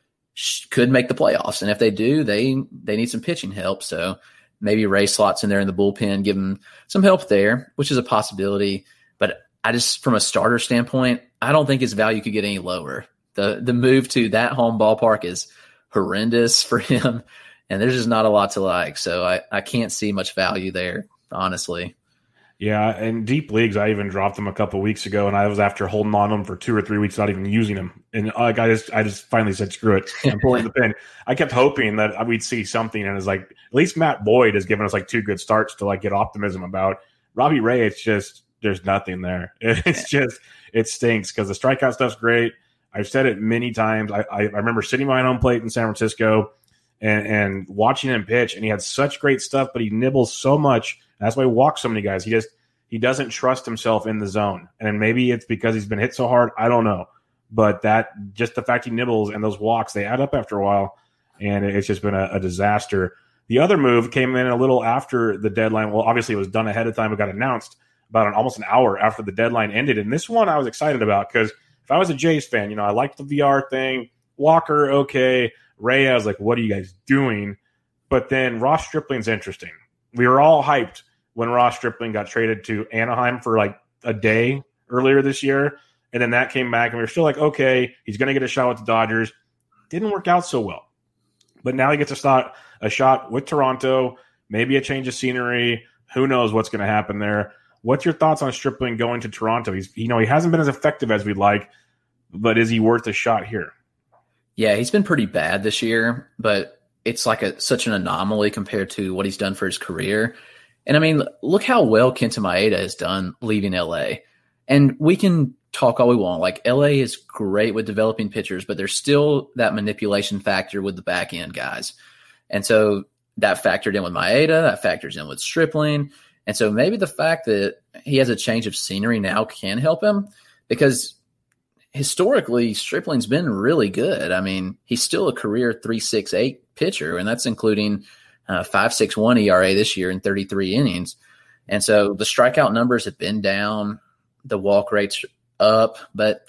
sh- could make the playoffs. And if they do, they they need some pitching help. So maybe Ray slots in there in the bullpen, give him some help there, which is a possibility. But I just, from a starter standpoint, I don't think his value could get any lower. The the move to that home ballpark is horrendous for him, and there's just not a lot to like. So I, I can't see much value there, honestly. Yeah, in deep leagues, I even dropped him a couple weeks ago, and I was after holding on to him for two or three weeks, not even using him. And like I just, I just finally said, "Screw it, I'm pulling the pin." I kept hoping that we'd see something, and it's like at least Matt Boyd has given us like two good starts to like get optimism about. Robbie Ray, it's just there's nothing there. It's just it stinks because the strikeout stuff's great. I've said it many times. I, I, I remember sitting behind home plate in San Francisco and, and watching him pitch, and he had such great stuff, but he nibbles so much. That's why he walks so many guys. He just he doesn't trust himself in the zone, and maybe it's because he's been hit so hard. I don't know, but that just the fact he nibbles and those walks, they add up after a while, and it's just been a, a disaster. The other move came in a little after the deadline. Well, obviously it was done ahead of time. It got announced about an almost an hour after the deadline ended, and this one I was excited about because if I was a Jays fan, you know, I liked the V R thing. Walker, okay. Ray, I was like, what are you guys doing? But then Ross Stripling's interesting. We were all hyped when Ross Stripling got traded to Anaheim for like a day earlier this year. And then that came back, and we were still like, okay, he's going to get a shot with the Dodgers. Didn't work out so well. But now he gets a shot, a shot with Toronto, maybe a change of scenery. Who knows what's going to happen there? What's your thoughts on Stripling going to Toronto? He's, you know, he hasn't been as effective as we'd like, but is he worth a shot here? Yeah, he's been pretty bad this year, but it's like a such an anomaly compared to what he's done for his career. And I mean, look how well Kenta Maeda has done leaving L A. And we can talk all we want. Like L A is great with developing pitchers, but there's still that manipulation factor with the back end guys. And so that factored in with Maeda, that factors in with Stripling. And so maybe the fact that he has a change of scenery now can help him, because historically Stripling's been really good. I mean, he's still a career three point six eight pitcher, and that's including uh, five point six one E R A this year in thirty-three innings. And so the strikeout numbers have been down, the walk rate's up, but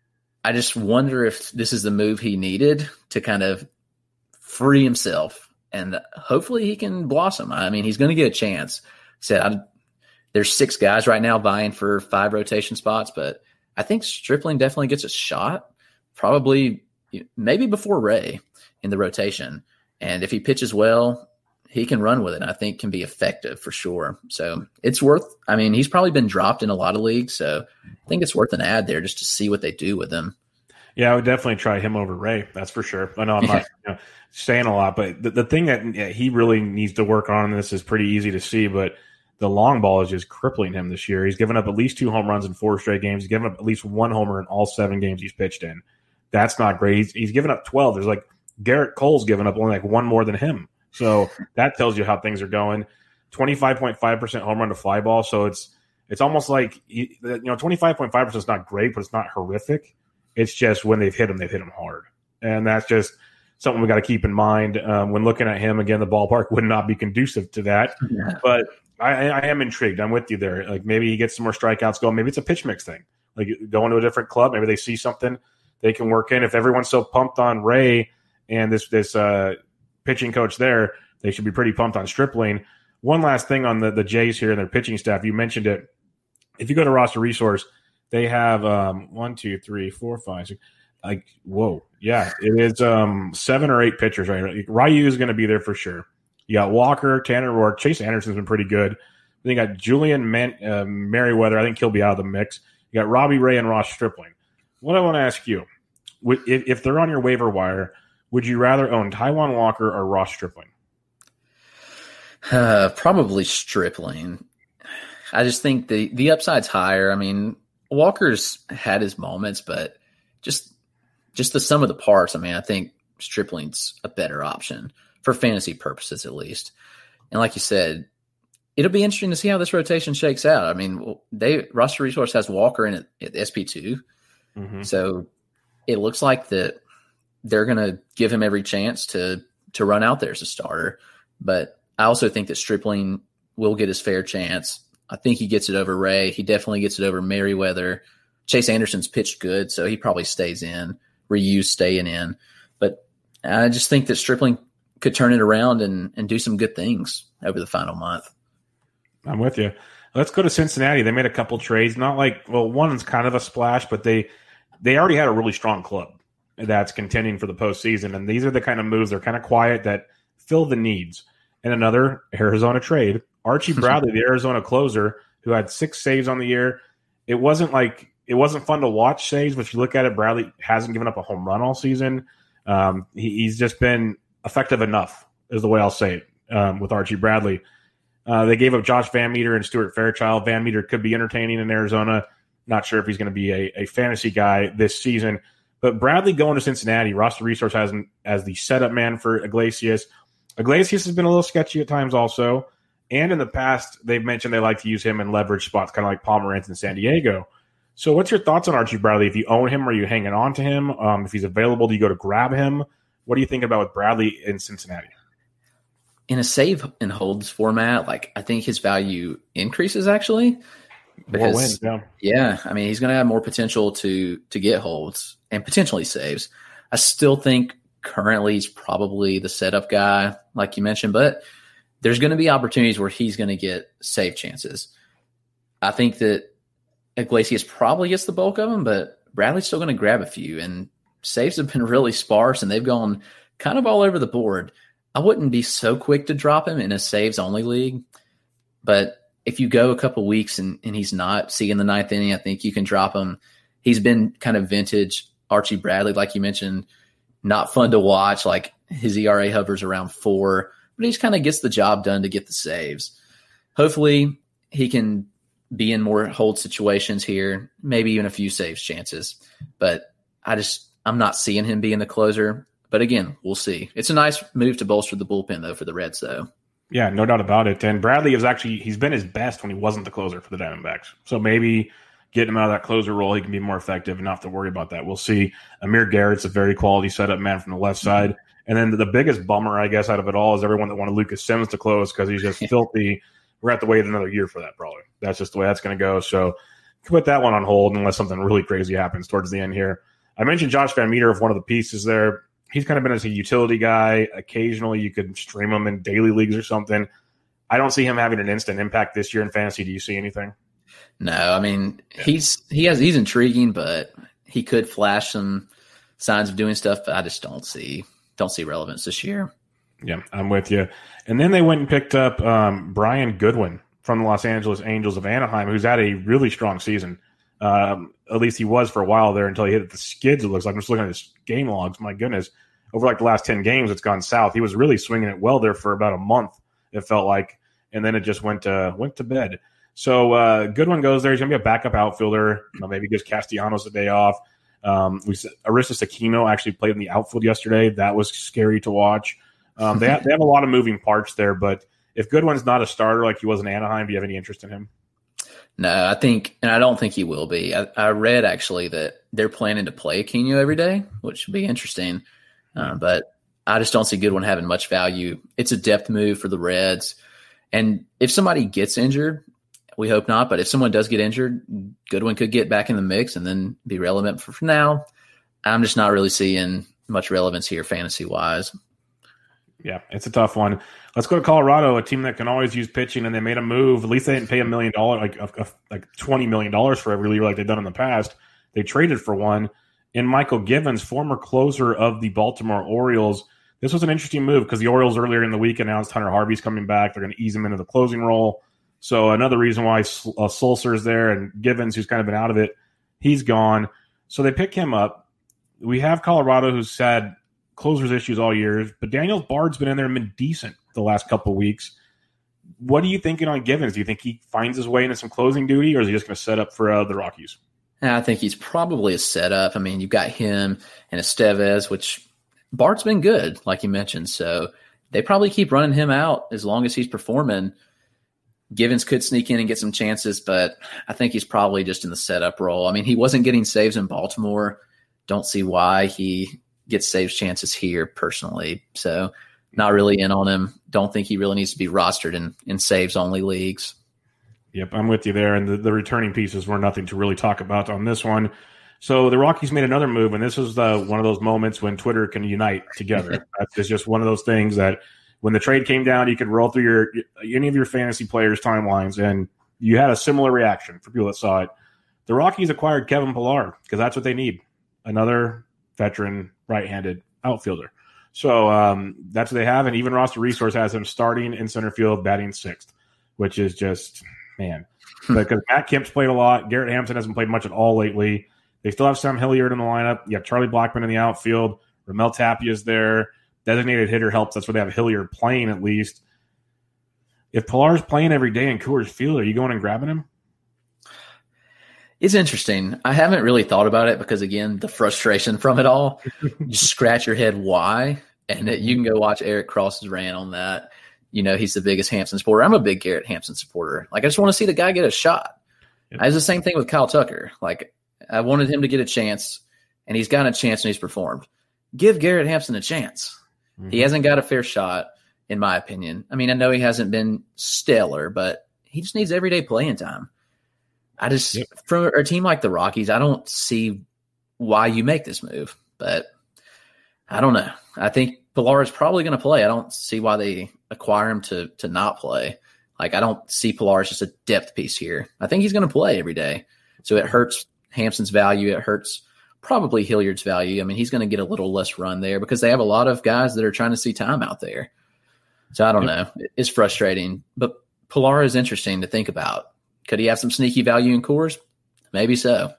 I just wonder if this is the move he needed to kind of free himself, and hopefully he can blossom. I mean, he's going to get a chance. Said I, there's six guys right now vying for five rotation spots, but I think Stripling definitely gets a shot, probably maybe before Ray in the rotation. And if he pitches well, he can run with it. I think can be effective for sure. So it's worth, I mean, he's probably been dropped in a lot of leagues, so I think it's worth an ad there just to see what they do with him. Yeah, I would definitely try him over Ray. That's for sure. I know I'm not you know, saying a lot, but the, the thing that he really needs to work on, this is pretty easy to see, but the long ball is just crippling him this year. He's given up at least two home runs in four straight games. He's given up at least one homer in all seven games he's pitched in. That's not great. He's, he's given up twelve. There's like Garrett Cole's given up only like one more than him. So that tells you how things are going. twenty-five point five percent home run to fly ball. So it's it's almost like, you know, twenty-five point five percent is not great, but it's not horrific. It's just when they've hit him, they've hit him hard. And that's just something we got to keep in mind um, when looking at him. Again, the ballpark would not be conducive to that. Yeah. But I, I am intrigued. I'm with you there. Like maybe he gets some more strikeouts going. Maybe it's a pitch mix thing. Like going to a different club. Maybe they see something they can work in. If everyone's so pumped on Ray and this this uh, pitching coach there, they should be pretty pumped on Stripling. One last thing on the, the Jays here and their pitching staff. You mentioned it. If you go to Roster Resource, they have um, one, two, three, four, five, six. Like, whoa. Yeah, it is um, seven or eight pitchers right now. Ryu is going to be there for sure. You got Walker, Tanner Roark, Chase Anderson's been pretty good. Then you got Julian Man- uh, Merriweather. I think he'll be out of the mix. You got Robbie Ray and Ross Stripling. What I want to ask you, would, if, if they're on your waiver wire, would you rather own Taijuan Walker or Ross Stripling? Uh, probably Stripling. I just think the, the upside's higher. I mean, Walker's had his moments, but just just the sum of the parts, I mean, I think Stripling's a better option for fantasy purposes at least. And like you said, it'll be interesting to see how this rotation shakes out. I mean, they Roster Resource has Walker in at, at S P two. Mm-hmm. So it looks like that they're going to give him every chance to to run out there as a starter. But I also think that Stripling will get his fair chance. I think he gets it over Ray. He definitely gets it over Merriweather. Chase Anderson's pitched good, so he probably stays in. Ryu's staying in. But I just think that Stripling could turn it around and, and do some good things over the final month. I'm with you. Let's go to Cincinnati. They made a couple trades. Not like, well, one's kind of a splash, but they they already had a really strong club that's contending for the postseason. And these are the kind of moves, they're kind of quiet, that fill the needs. And another Arizona trade, Archie Bradley, the Arizona closer, who had six saves on the year. It wasn't like it wasn't fun to watch saves, but if you look at it, Bradley hasn't given up a home run all season. Um, he, he's just been effective enough, is the way I'll say it, um, with Archie Bradley. Uh, they gave up Josh Van Meter and Stuart Fairchild. Van Meter could be entertaining in Arizona. Not sure if he's going to be a, a fantasy guy this season. But Bradley going to Cincinnati, Roster Resource has him as the setup man for Iglesias. Iglesias has been a little sketchy at times also. And in the past, they've mentioned they like to use him in leverage spots, kind of like Pomerantz in San Diego. So what's your thoughts on Archie Bradley? If you own him, are you hanging on to him? Um, if he's available, do you go to grab him? What do you think about with Bradley in Cincinnati? In a save and holds format, like I think his value increases actually. Because, more wins, yeah. yeah, I mean, he's going to have more potential to to get holds and potentially saves. I still think currently he's probably the setup guy, like you mentioned, but there's going to be opportunities where he's going to get save chances. I think that Iglesias probably gets the bulk of them, but Bradley's still going to grab a few. And saves have been really sparse, and they've gone kind of all over the board. I wouldn't be so quick to drop him in a saves-only league, but if you go a couple weeks and, and he's not seeing the ninth inning, I think you can drop him. He's been kind of vintage Archie Bradley, like you mentioned, not fun to watch. Like his E R A hovers around four, but he just kind of gets the job done to get the saves. Hopefully he can be in more hold situations here, maybe even a few saves chances. But I just I'm not seeing him being the closer. But again, we'll see. It's a nice move to bolster the bullpen, though, for the Reds, though. Yeah, no doubt about it. And Bradley is actually, he's been his best when he wasn't the closer for the Diamondbacks. So maybe getting him out of that closer role, he can be more effective and not have to worry about that. We'll see. Amir Garrett's a very quality setup man from the left side. And then the biggest bummer, I guess, out of it all is everyone that wanted Lucas Sims to close because he's just filthy. We're going to have to wait another year for that, probably. That's just the way that's going to go. So put that one on hold unless something really crazy happens towards the end here. I mentioned Josh Van Meter of one of the pieces there. He's kind of been as a utility guy. Occasionally you could stream him in daily leagues or something. I don't see him having an instant impact this year in fantasy. Do you see anything? No, I mean, yeah. he's he has he's intriguing, but he could flash some signs of doing stuff, but I just don't see don't see relevance this year. Yeah, I'm with you. And then they went and picked up um, Brian Goodwin from the Los Angeles Angels of Anaheim, who's had a really strong season. Um, at least he was for a while there until he hit the skids, it looks like. I'm just looking at his game logs. My goodness. Over like the last ten games, it's gone south. He was really swinging it well there for about a month, it felt like. And then it just went to, went to bed. So uh, Goodwin goes there. He's going to be a backup outfielder. You know, maybe gives Castellanos a day off. Um, we Aristas Aquino actually played in the outfield yesterday. That was scary to watch. Um, they, have, they have a lot of moving parts there. But if Goodwin's not a starter like he was in Anaheim, do you have any interest in him? No, I think, and I don't think he will be. I, I read actually that they're planning to play Aquino every day, which would be interesting. Uh, but I just don't see Goodwin having much value. It's a depth move for the Reds. And if somebody gets injured, we hope not, but if someone does get injured, Goodwin could get back in the mix and then be relevant. For, for now, I'm just not really seeing much relevance here fantasy-wise. Yeah, it's a tough one. Let's go to Colorado, a team that can always use pitching, and they made a move. At least they didn't pay a million dollars, like a, a, like twenty million dollars for every reliever like they've done in the past. They traded for one. And Michael Givens, former closer of the Baltimore Orioles. This was an interesting move because the Orioles earlier in the week announced Hunter Harvey's coming back. They're going to ease him into the closing role. So another reason why uh, Sulcer's there and Givens, who's kind of been out of it, he's gone. So they pick him up. We have Colorado, who's had closers issues all year, but Daniel Bard's been in there and been decent the last couple of weeks. What are you thinking on Givens? Do you think he finds his way into some closing duty, or is he just going to set up for uh, the Rockies? I think he's probably a setup. I mean, you've got him and Estevez, which Bart's been good, like you mentioned. So they probably keep running him out as long as he's performing. Givens could sneak in and get some chances, but I think he's probably just in the setup role. I mean, he wasn't getting saves in Baltimore. Don't see why he gets saves chances here personally. So not really in on him. Don't think he really needs to be rostered in, in saves only leagues. Yep, I'm with you there. And the, the returning pieces were nothing to really talk about on this one. So the Rockies made another move, and this was the, one of those moments when Twitter can unite together. It's just one of those things that when the trade came down, you could roll through your any of your fantasy players' timelines, and you had a similar reaction for people that saw it. The Rockies acquired Kevin Pillar because that's what they need, another veteran right-handed outfielder. So um, that's what they have, and even Roster Resource has him starting in center field, batting sixth, which is just, man. Because Matt Kemp's played a lot. Garrett Hampson hasn't played much at all lately. They still have Sam Hilliard in the lineup. You have Charlie Blackmon in the outfield. Ramel Tapia is there. Designated hitter helps. That's where they have Hilliard playing at least. If Pillar's playing every day in Coors Field, are you going and grabbing him? It's interesting. I haven't really thought about it because, again, the frustration from it all. You scratch your head why, and it, you can go watch Eric Cross's rant on that. You know, he's the biggest Hampson supporter. I'm a big Garrett Hampson supporter. Like, I just want to see the guy get a shot. Yep. I was the same thing with Kyle Tucker. Like, I wanted him to get a chance, and he's gotten a chance and he's performed. Give Garrett Hampson a chance. Mm-hmm. He hasn't got a fair shot, in my opinion. I mean, I know he hasn't been stellar, but he just needs everyday playing time. I just, yep. For a team like the Rockies, I don't see why you make this move, but I don't know. I think Pillar is probably going to play. I don't see why they acquire him to to not play. Like, I don't see Pillar as just a depth piece here. I think he's going to play every day. So it hurts Hampson's value. It hurts probably Hilliard's value. I mean, he's going to get a little less run there because they have a lot of guys that are trying to see time out there. So I don't yep. know. It's frustrating. But Pillar is interesting to think about. Could he have some sneaky value in Coors? Maybe so.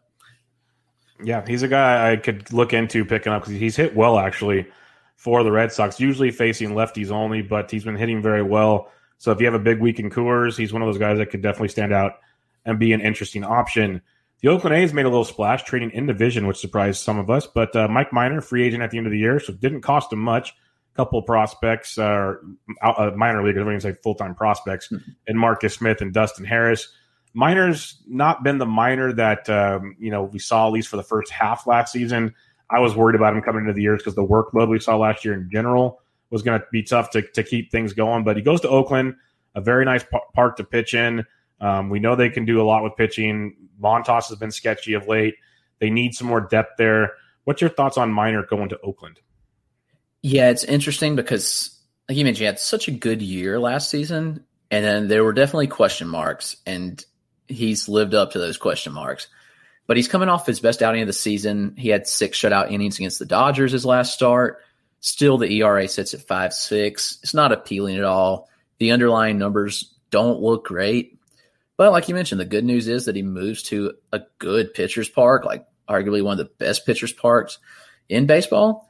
Yeah, he's a guy I could look into picking up because he's hit well, actually, for the Red Sox, usually facing lefties only, but he's been hitting very well. So if you have a big week in Coors, he's one of those guys that could definitely stand out and be an interesting option. The Oakland A's made a little splash trading in division, which surprised some of us. But uh, Mike Minor, free agent at the end of the year, so it didn't cost him much. A couple of prospects, uh, uh, minor leaguers, I wouldn't say full-time prospects, mm-hmm. and Marcus Smith and Dustin Harris. Minor's not been the Minor that um, you know we saw, at least for the first half last season. I was worried about him coming into the year because the workload we saw last year in general was going to be tough to, to keep things going. But he goes to Oakland, a very nice p- park to pitch in. Um, we know they can do a lot with pitching. Montas has been sketchy of late. They need some more depth there. What's your thoughts on Minor going to Oakland? Yeah, it's interesting because, like you mentioned, he had such a good year last season, and then there were definitely question marks, and he's lived up to those question marks. But he's coming off his best outing of the season. He had six shutout innings against the Dodgers his last start. Still, the E R A sits at five point six. It's not appealing at all. The underlying numbers don't look great. But like you mentioned, the good news is that he moves to a good pitcher's park, like arguably one of the best pitcher's parks in baseball.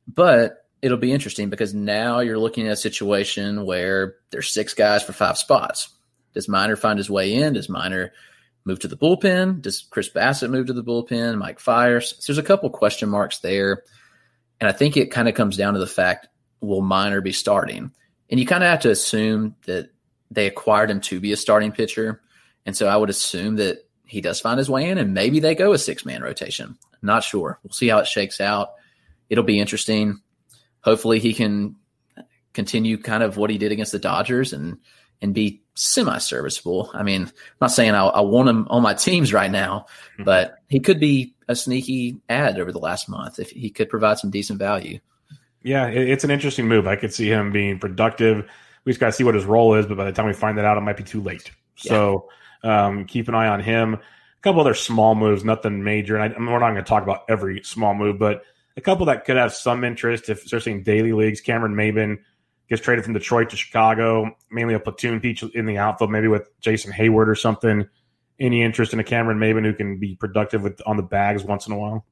But it'll be interesting because now you're looking at a situation where there's six guys for five spots. Does Minor find his way in? Does Minor move to the bullpen? Does Chris Bassett move to the bullpen? Mike Fiers? So there's a couple question marks there. And I think it kind of comes down to the fact, will Minor be starting? And you kind of have to assume that they acquired him to be a starting pitcher. And so I would assume that he does find his way in, and maybe they go a six-man rotation. Not sure. We'll see how it shakes out. It'll be interesting. Hopefully he can continue kind of what he did against the Dodgers and and be semi-serviceable. I mean, I'm not saying I, I want him on my teams right now, mm-hmm. but he could be a sneaky ad over the last month if he could provide some decent value. Yeah, it, it's an interesting move. I could see him being productive. We just got to see what his role is, but by the time we find that out, it might be too late. Yeah. So um, keep an eye on him. A couple other small moves, nothing major. And I, we're not going to talk about every small move, but a couple that could have some interest, if especially in daily leagues. Cameron Maybin gets traded from Detroit to Chicago, mainly a platoon piece in the outfield, maybe with Jason Hayward or something. Any interest in a Cameron Maybin who can be productive with on the bags once in a while?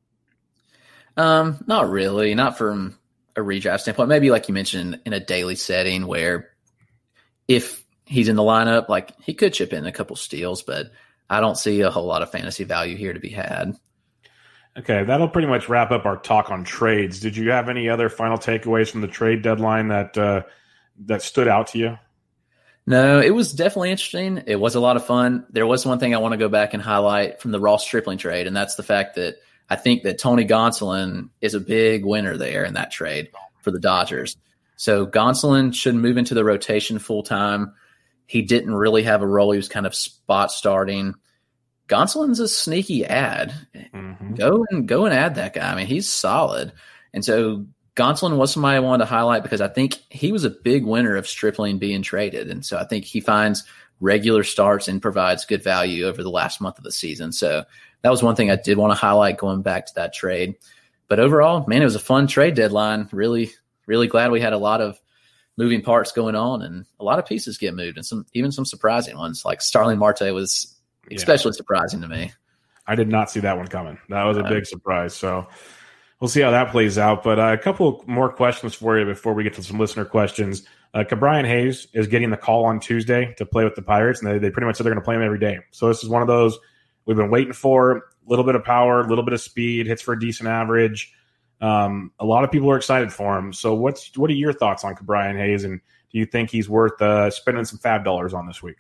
Um, not really. Not from a redraft standpoint. Maybe like you mentioned in a daily setting where if he's in the lineup, like he could chip in a couple steals, but I don't see a whole lot of fantasy value here to be had. Okay, that'll pretty much wrap up our talk on trades. Did you have any other final takeaways from the trade deadline that uh, that stood out to you? No, it was definitely interesting. It was a lot of fun. There was one thing I want to go back and highlight from the Ross Stripling trade, and that's the fact that I think that Tony Gonsolin is a big winner there in that trade for the Dodgers. So Gonsolin should move into the rotation full time. He didn't really have a role. He was kind of spot starting. Gonsolin's a sneaky ad. Mm-hmm. Go and go and add that guy. I mean, he's solid. And so Gonsolin was somebody I wanted to highlight because I think he was a big winner of Stripling being traded. And so I think he finds regular starts and provides good value over the last month of the season. So that was one thing I did want to highlight going back to that trade. But overall, man, it was a fun trade deadline. Really, really glad we had a lot of moving parts going on and a lot of pieces get moved and some even some surprising ones. Like Starling Marte was especially yeah. surprising to me. I did not see that one coming. That was a big surprise. So we'll see how that plays out. But uh, a couple more questions for you before we get to some listener questions. Uh, Ke'Bryan Hayes is getting the call on Tuesday to play with the Pirates, and they, they pretty much said they're going to play him every day. So this is one of those we've been waiting for. A little bit of power, a little bit of speed, hits for a decent average. Um, a lot of people are excited for him. So what's what are your thoughts on Ke'Bryan Hayes, and do you think he's worth uh, spending some fab dollars on this week?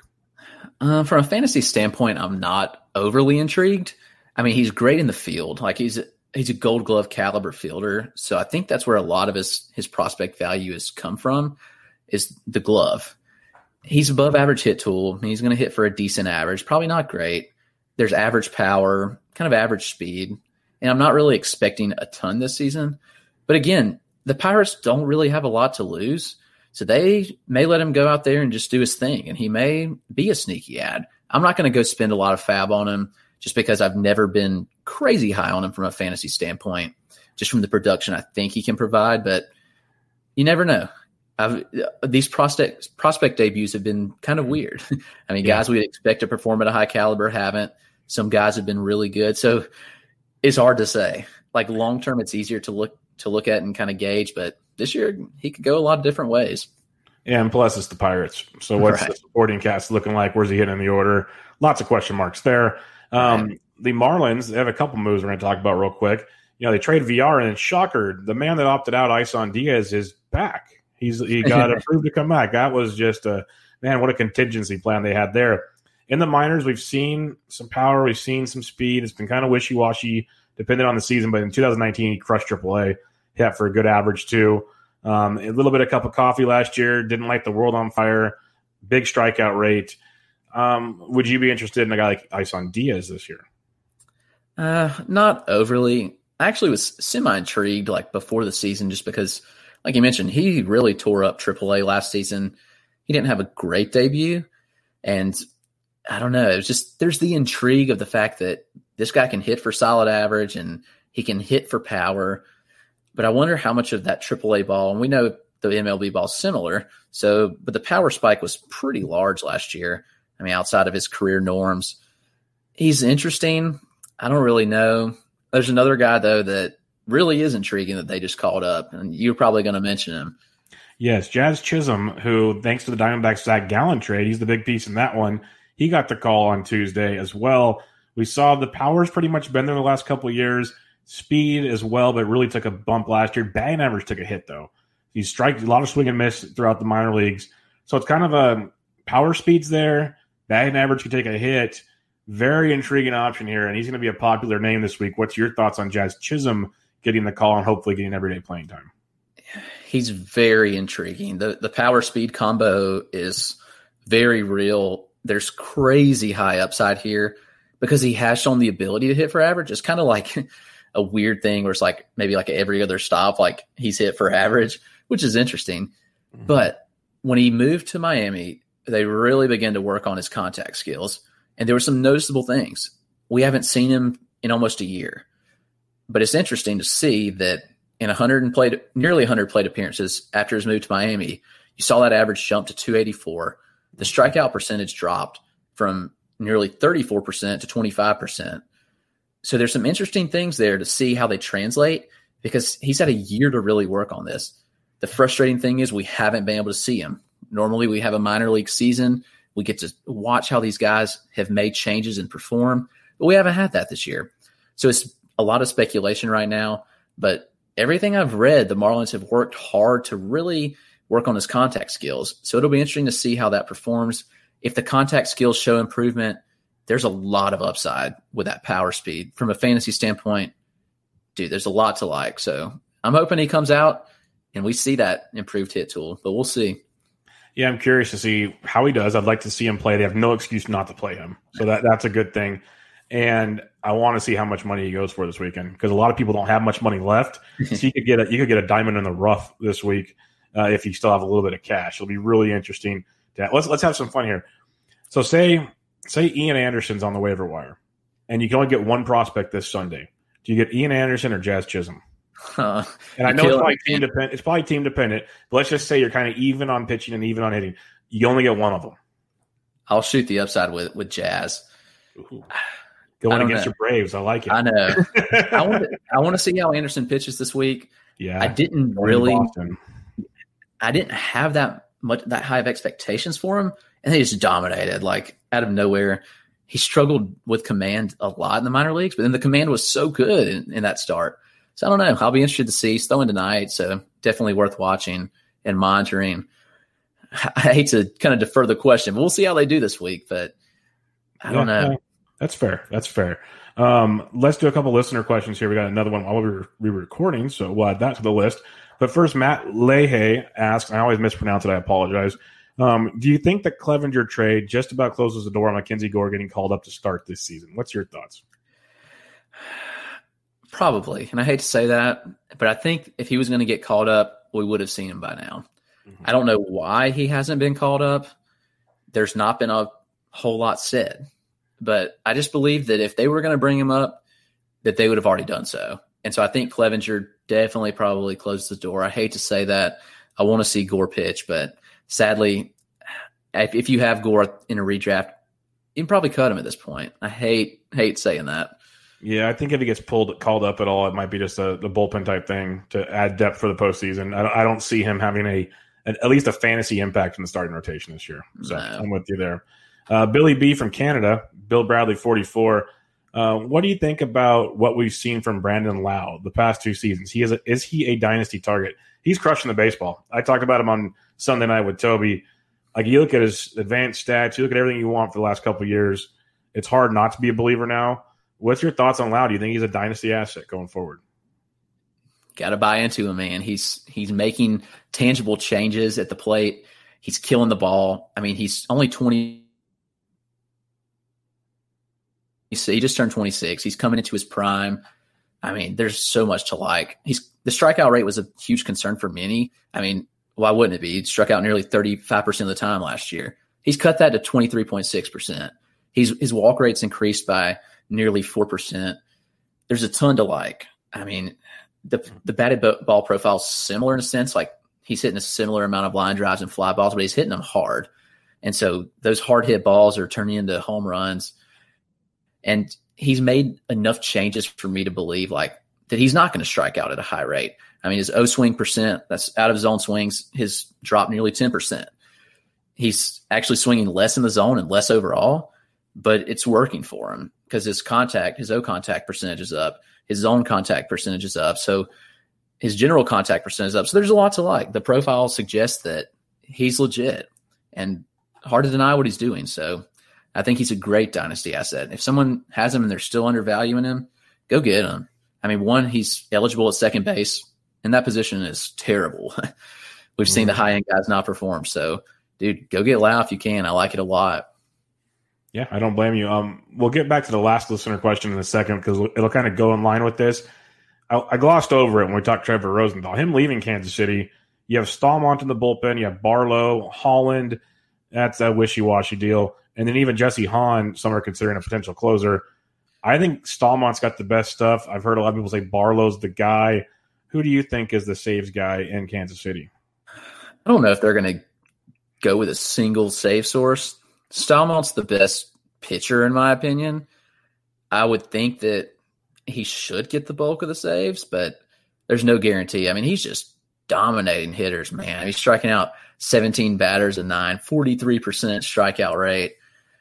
Uh, from a fantasy standpoint, I'm not overly intrigued. I mean, he's great in the field. Like he's he's a Gold Glove caliber fielder. So I think that's where a lot of his his prospect value has come from, is the glove. He's above average hit tool. He's going to hit for a decent average, probably not great. There's average power, kind of average speed. And I'm not really expecting a ton this season. But again, the Pirates don't really have a lot to lose. So they may let him go out there and just do his thing. And he may be a sneaky ad. I'm not going to go spend a lot of fab on him just because I've never been crazy high on him from a fantasy standpoint, just from the production I think he can provide. But you never know. I've, these prospect prospect debuts have been kind of weird. I mean, yeah. guys we'd expect to perform at a high caliber haven't. Some guys have been really good. So it's hard to say. Like long term, it's easier to look to look at and kind of gauge. But this year, he could go a lot of different ways. Yeah, and plus it's the Pirates. So what's right. the supporting cast looking like? Where's he hitting in the order? Lots of question marks there. Um, right. The Marlins, they have a couple moves we're going to talk about real quick. You know, they trade V R, and shocker, the man that opted out, Isan Diaz, is back. He's he got approved to come back. That was just a man. What a contingency plan they had there. In the minors, we've seen some power, we've seen some speed. It's been kind of wishy washy, depending on the season. But in two thousand nineteen, he crushed triple A, hit for a good average too. Um, a little bit of cup of coffee last year. Didn't light the world on fire. Big strikeout rate. Um, would you be interested in a guy like Isan Diaz this year? Uh, not overly. I actually was semi intrigued like before the season, just because. Like you mentioned, he really tore up triple A last season. He didn't have a great debut. And I don't know. It was just there's the intrigue of the fact that this guy can hit for solid average and he can hit for power. But I wonder how much of that triple A ball, and we know the M L B ball is similar. So, but the power spike was pretty large last year. I mean, outside of his career norms, he's interesting. I don't really know. There's another guy, though, that really is intriguing that they just called up, and you're probably going to mention him. Yes, Jazz Chisholm, who, thanks to the Diamondbacks Zach Gallen trade, he's the big piece in that one. He got the call on Tuesday as well. We saw the power's pretty much been there the last couple of years. Speed as well, but really took a bump last year. Batting average took a hit, though. He striked a lot of swing and miss throughout the minor leagues. So it's kind of a power speed's there. Batting average could take a hit. Very intriguing option here, and he's going to be a popular name this week. What's your thoughts on Jazz Chisholm getting the call and hopefully getting everyday playing time? He's very intriguing. The the power speed combo is very real. There's crazy high upside here because he has shown the ability to hit for average. It's kind of like a weird thing where it's like maybe like every other stop, like he's hit for average, which is interesting. Mm-hmm. But when he moved to Miami, they really began to work on his contact skills. And there were some noticeable things. We haven't seen him in almost a year. But it's interesting to see that in one hundred played, nearly one hundred plate appearances after his move to Miami, you saw that average jump to two eighty-four. The strikeout percentage dropped from nearly thirty-four percent to twenty-five percent. So there's some interesting things there to see how they translate because he's had a year to really work on this. The frustrating thing is we haven't been able to see him. Normally we have a minor league season. We get to watch how these guys have made changes and perform, but we haven't had that this year. So it's a lot of speculation right now, but everything I've read, the Marlins have worked hard to really work on his contact skills. So it'll be interesting to see how that performs. If the contact skills show improvement, there's a lot of upside with that power speed. From a fantasy standpoint, dude, there's a lot to like. So I'm hoping he comes out and we see that improved hit tool, but we'll see. Yeah, I'm curious to see how he does. I'd like to see him play. They have no excuse not to play him. So that that's a good thing. And I want to see how much money he goes for this weekend because a lot of people don't have much money left. So you could get a, you could get a diamond in the rough this week uh, if you still have a little bit of cash. It'll be really interesting. To have. Let's let's have some fun here. So say say Ian Anderson's on the waiver wire, and you can only get one prospect this Sunday. Do you get Ian Anderson or Jazz Chisholm? Uh, and I know it's probably team dependent. It's probably team dependent. But let's just say you're kind of even on pitching and even on hitting. You only get one of them. I'll shoot the upside with with Jazz. Ooh. Going against know. your Braves, I like it. I know. I want to. I want to see how Anderson pitches this week. Yeah, I didn't really. I didn't have that much that high of expectations for him, and they just dominated like out of nowhere. He struggled with command a lot in the minor leagues, but then the command was so good in, in that start. So I don't know. I'll be interested to see. He's throwing tonight, so definitely worth watching and monitoring. I hate to kind of defer the question, but we'll see how they do this week. But I don't yeah, know. That's fair. That's fair. Um, let's do a couple listener questions here. We got another one while we were, we were recording, so we'll add that to the list. But first, Matt Leahy asks, I always mispronounce it, I apologize. Um, do you think the Clevenger trade just about closes the door on Mackenzie Gore getting called up to start this season? What's your thoughts? Probably. And I hate to say that, but I think if he was going to get called up, we would have seen him by now. Mm-hmm. I don't know why he hasn't been called up. There's not been a whole lot said. But I just believe that if they were going to bring him up, that they would have already done so. And so I think Clevenger definitely probably closed the door. I hate to say that. I want to see Gore pitch, but sadly, if, if you have Gore in a redraft, you can probably cut him at this point. I hate hate saying that. Yeah, I think if he gets pulled called up at all, it might be just a the bullpen type thing to add depth for the postseason. I don't, I don't see him having a an, at least a fantasy impact in the starting rotation this year. So no. I'm with you there. Uh, Billy B from Canada, Bill Bradley forty-four. Uh, what do you think about what we've seen from Brandon Lowe the past two seasons? He is a, is he a dynasty target? He's crushing the baseball. I talked about him on Sunday night with Toby. Like you look at his advanced stats, you look at everything you want for the last couple of years. It's hard not to be a believer now. What's your thoughts on Lowe? Do you think he's a dynasty asset going forward? Got to buy into him, man. He's he's making tangible changes at the plate. He's killing the ball. I mean, he's only twenty. He just turned twenty-six. He's coming into his prime. I mean, there's so much to like. He's the strikeout rate was a huge concern for many. I mean, why wouldn't it be? He struck out nearly thirty-five percent of the time last year. He's cut that to twenty-three point six percent. He's his walk rate's increased by nearly four percent. There's a ton to like. I mean, the the batted ball profile is similar in a sense. Like he's hitting a similar amount of line drives and fly balls, but he's hitting them hard. And so those hard hit balls are turning into home runs. And he's made enough changes for me to believe like that he's not going to strike out at a high rate. I mean, his O swing percent, that's out of zone swings, has dropped nearly ten percent. He's actually swinging less in the zone and less overall, but it's working for him because his contact, his O contact percentage is up. His zone contact percentage is up. So his general contact percentage is up. So there's a lot to like. The profile suggests that he's legit and hard to deny what he's doing. So I think he's a great dynasty asset. If someone has him and they're still undervaluing him, go get him. I mean, one, he's eligible at second base, and that position is terrible. We've mm-hmm. seen the high-end guys not perform. So, dude, go get Lowe if you can. I like it a lot. Yeah, I don't blame you. Um, we'll get back to the last listener question in a second because it'll kind of go in line with this. I, I glossed over it when we talked Trevor Rosenthal. Him leaving Kansas City, you have Stallmont in the bullpen, you have Barlow, Holland. That's a wishy-washy deal. And then even Jesse Hahn, some are considering a potential closer. I think Stallmont's got the best stuff. I've heard a lot of people say Barlow's the guy. Who do you think is the saves guy in Kansas City? I don't know if they're going to go with a single save source. Stallmont's the best pitcher, in my opinion. I would think that he should get the bulk of the saves, but there's no guarantee. I mean, he's just dominating hitters, man. He's striking out seventeen batters a nine, forty-three percent strikeout rate.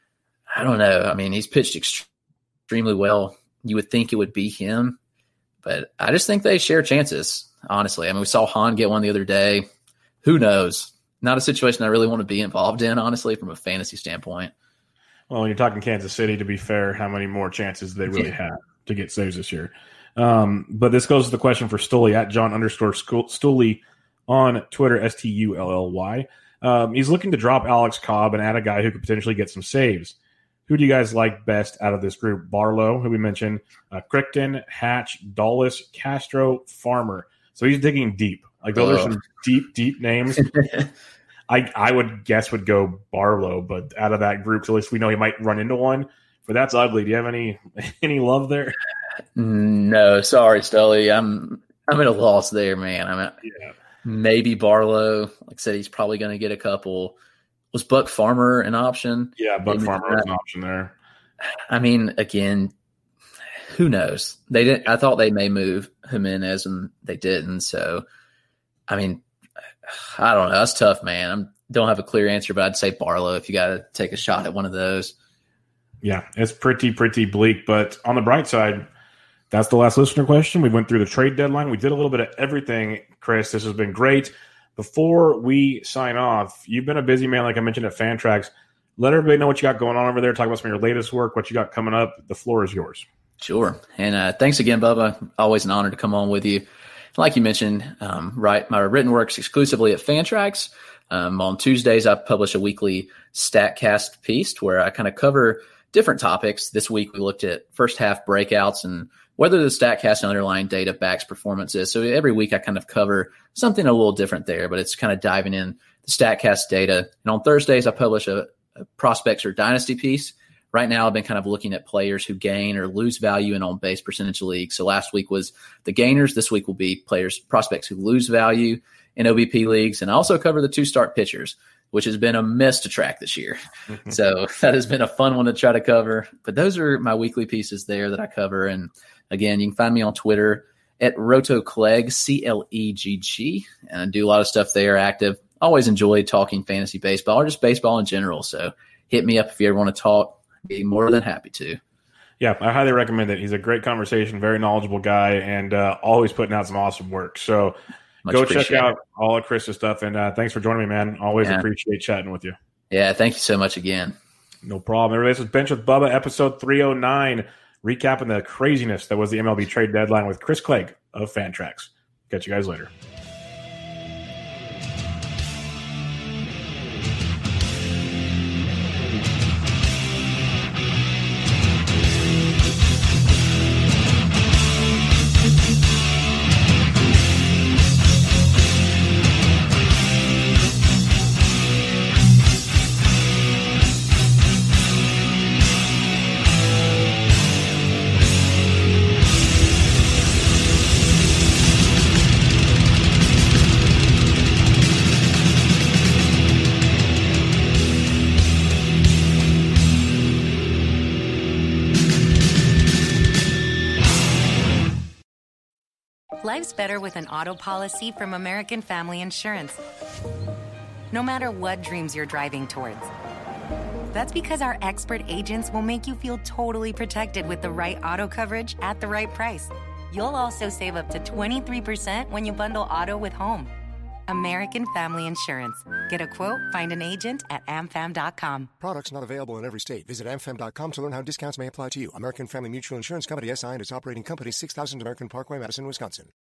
I don't know. I mean, he's pitched extremely well. You would think it would be him, but I just think they share chances, honestly. I mean, we saw Hahn get one the other day. Who knows? Not a situation I really want to be involved in, honestly, from a fantasy standpoint. Well, when you're talking Kansas City, to be fair, how many more chances do they really have to get saves this year? Um, but this goes to the question for Stully at John underscore Stully on Twitter, S T U L L Y. Um, he's looking to drop Alex Cobb and add a guy who could potentially get some saves. Who do you guys like best out of this group? Barlow, who we mentioned, uh, Crichton, Hatch, Dulles, Castro, Farmer. So he's digging deep. Like those oh. are some deep, deep names. I I would guess would go Barlow, but out of that group, so at least we know he might run into one. But that's ugly. Do you have any any love there? No, sorry, Stully. I'm I'm at a loss there, man. I'm at yeah. maybe Barlow. Like I said, he's probably going to get a couple. Was Buck Farmer an option? Yeah, Buck maybe Farmer was an option there. I mean, again, who knows? They didn't. I thought they may move Jimenez, and they didn't. So, I mean, I don't know. That's tough, man. I don't have a clear answer, but I'd say Barlow if you got to take a shot at one of those. Yeah, it's pretty, pretty bleak. But on the bright side, that's the last listener question. We went through the trade deadline. We did a little bit of everything, Chris. This has been great. Before we sign off, you've been a busy man, like I mentioned at Fantrax. Let everybody know what you got going on over there. Talk about some of your latest work, what you got coming up. The floor is yours. Sure. And uh, thanks again, Bubba. Always an honor to come on with you. Like you mentioned, um, right, my written work's exclusively at Fantrax. Um, on Tuesdays, I publish a weekly StatCast piece where I kind of cover different topics. This week, we looked at first half breakouts and whether the StatCast and underlying data backs performances. So every week, I kind of cover something a little different there, but it's kind of diving in the StatCast data. And on Thursdays, I publish a, a prospects or dynasty piece. Right now, I've been kind of looking at players who gain or lose value in on-base percentage leagues. So last week was the gainers. This week will be players, prospects who lose value in O B P leagues. And I also cover the two-start pitchers, which has been a mess to track this year. Mm-hmm. So that has been a fun one to try to cover. But those are my weekly pieces there that I cover. And again, you can find me on Twitter at RotoClegg, C L E G G. And I do a lot of stuff there, active. Always enjoy talking fantasy baseball or just baseball in general. So hit me up if you ever want to talk. Be more than happy to. Yeah, I highly recommend it. He's a great conversation, very knowledgeable guy, and uh, always putting out some awesome work. So Much go check out all of Chris's stuff, and uh, thanks for joining me, man. Always yeah. appreciate chatting with you. Yeah, thank you so much again. No problem. Everybody, this is Bench with Bubba, episode three oh nine, recapping the craziness that was the M L B trade deadline with Chris Clegg of Fantrax. Catch you guys later. Life's better with an auto policy from American Family Insurance. No matter what dreams you're driving towards. That's because our expert agents will make you feel totally protected with the right auto coverage at the right price. You'll also save up to twenty-three percent when you bundle auto with home. American Family Insurance. Get a quote, find an agent at a m fam dot com. Products not available in every state. Visit a m fam dot com to learn how discounts may apply to you. American Family Mutual Insurance Company, S I and its operating company, six thousand American Parkway, Madison, Wisconsin.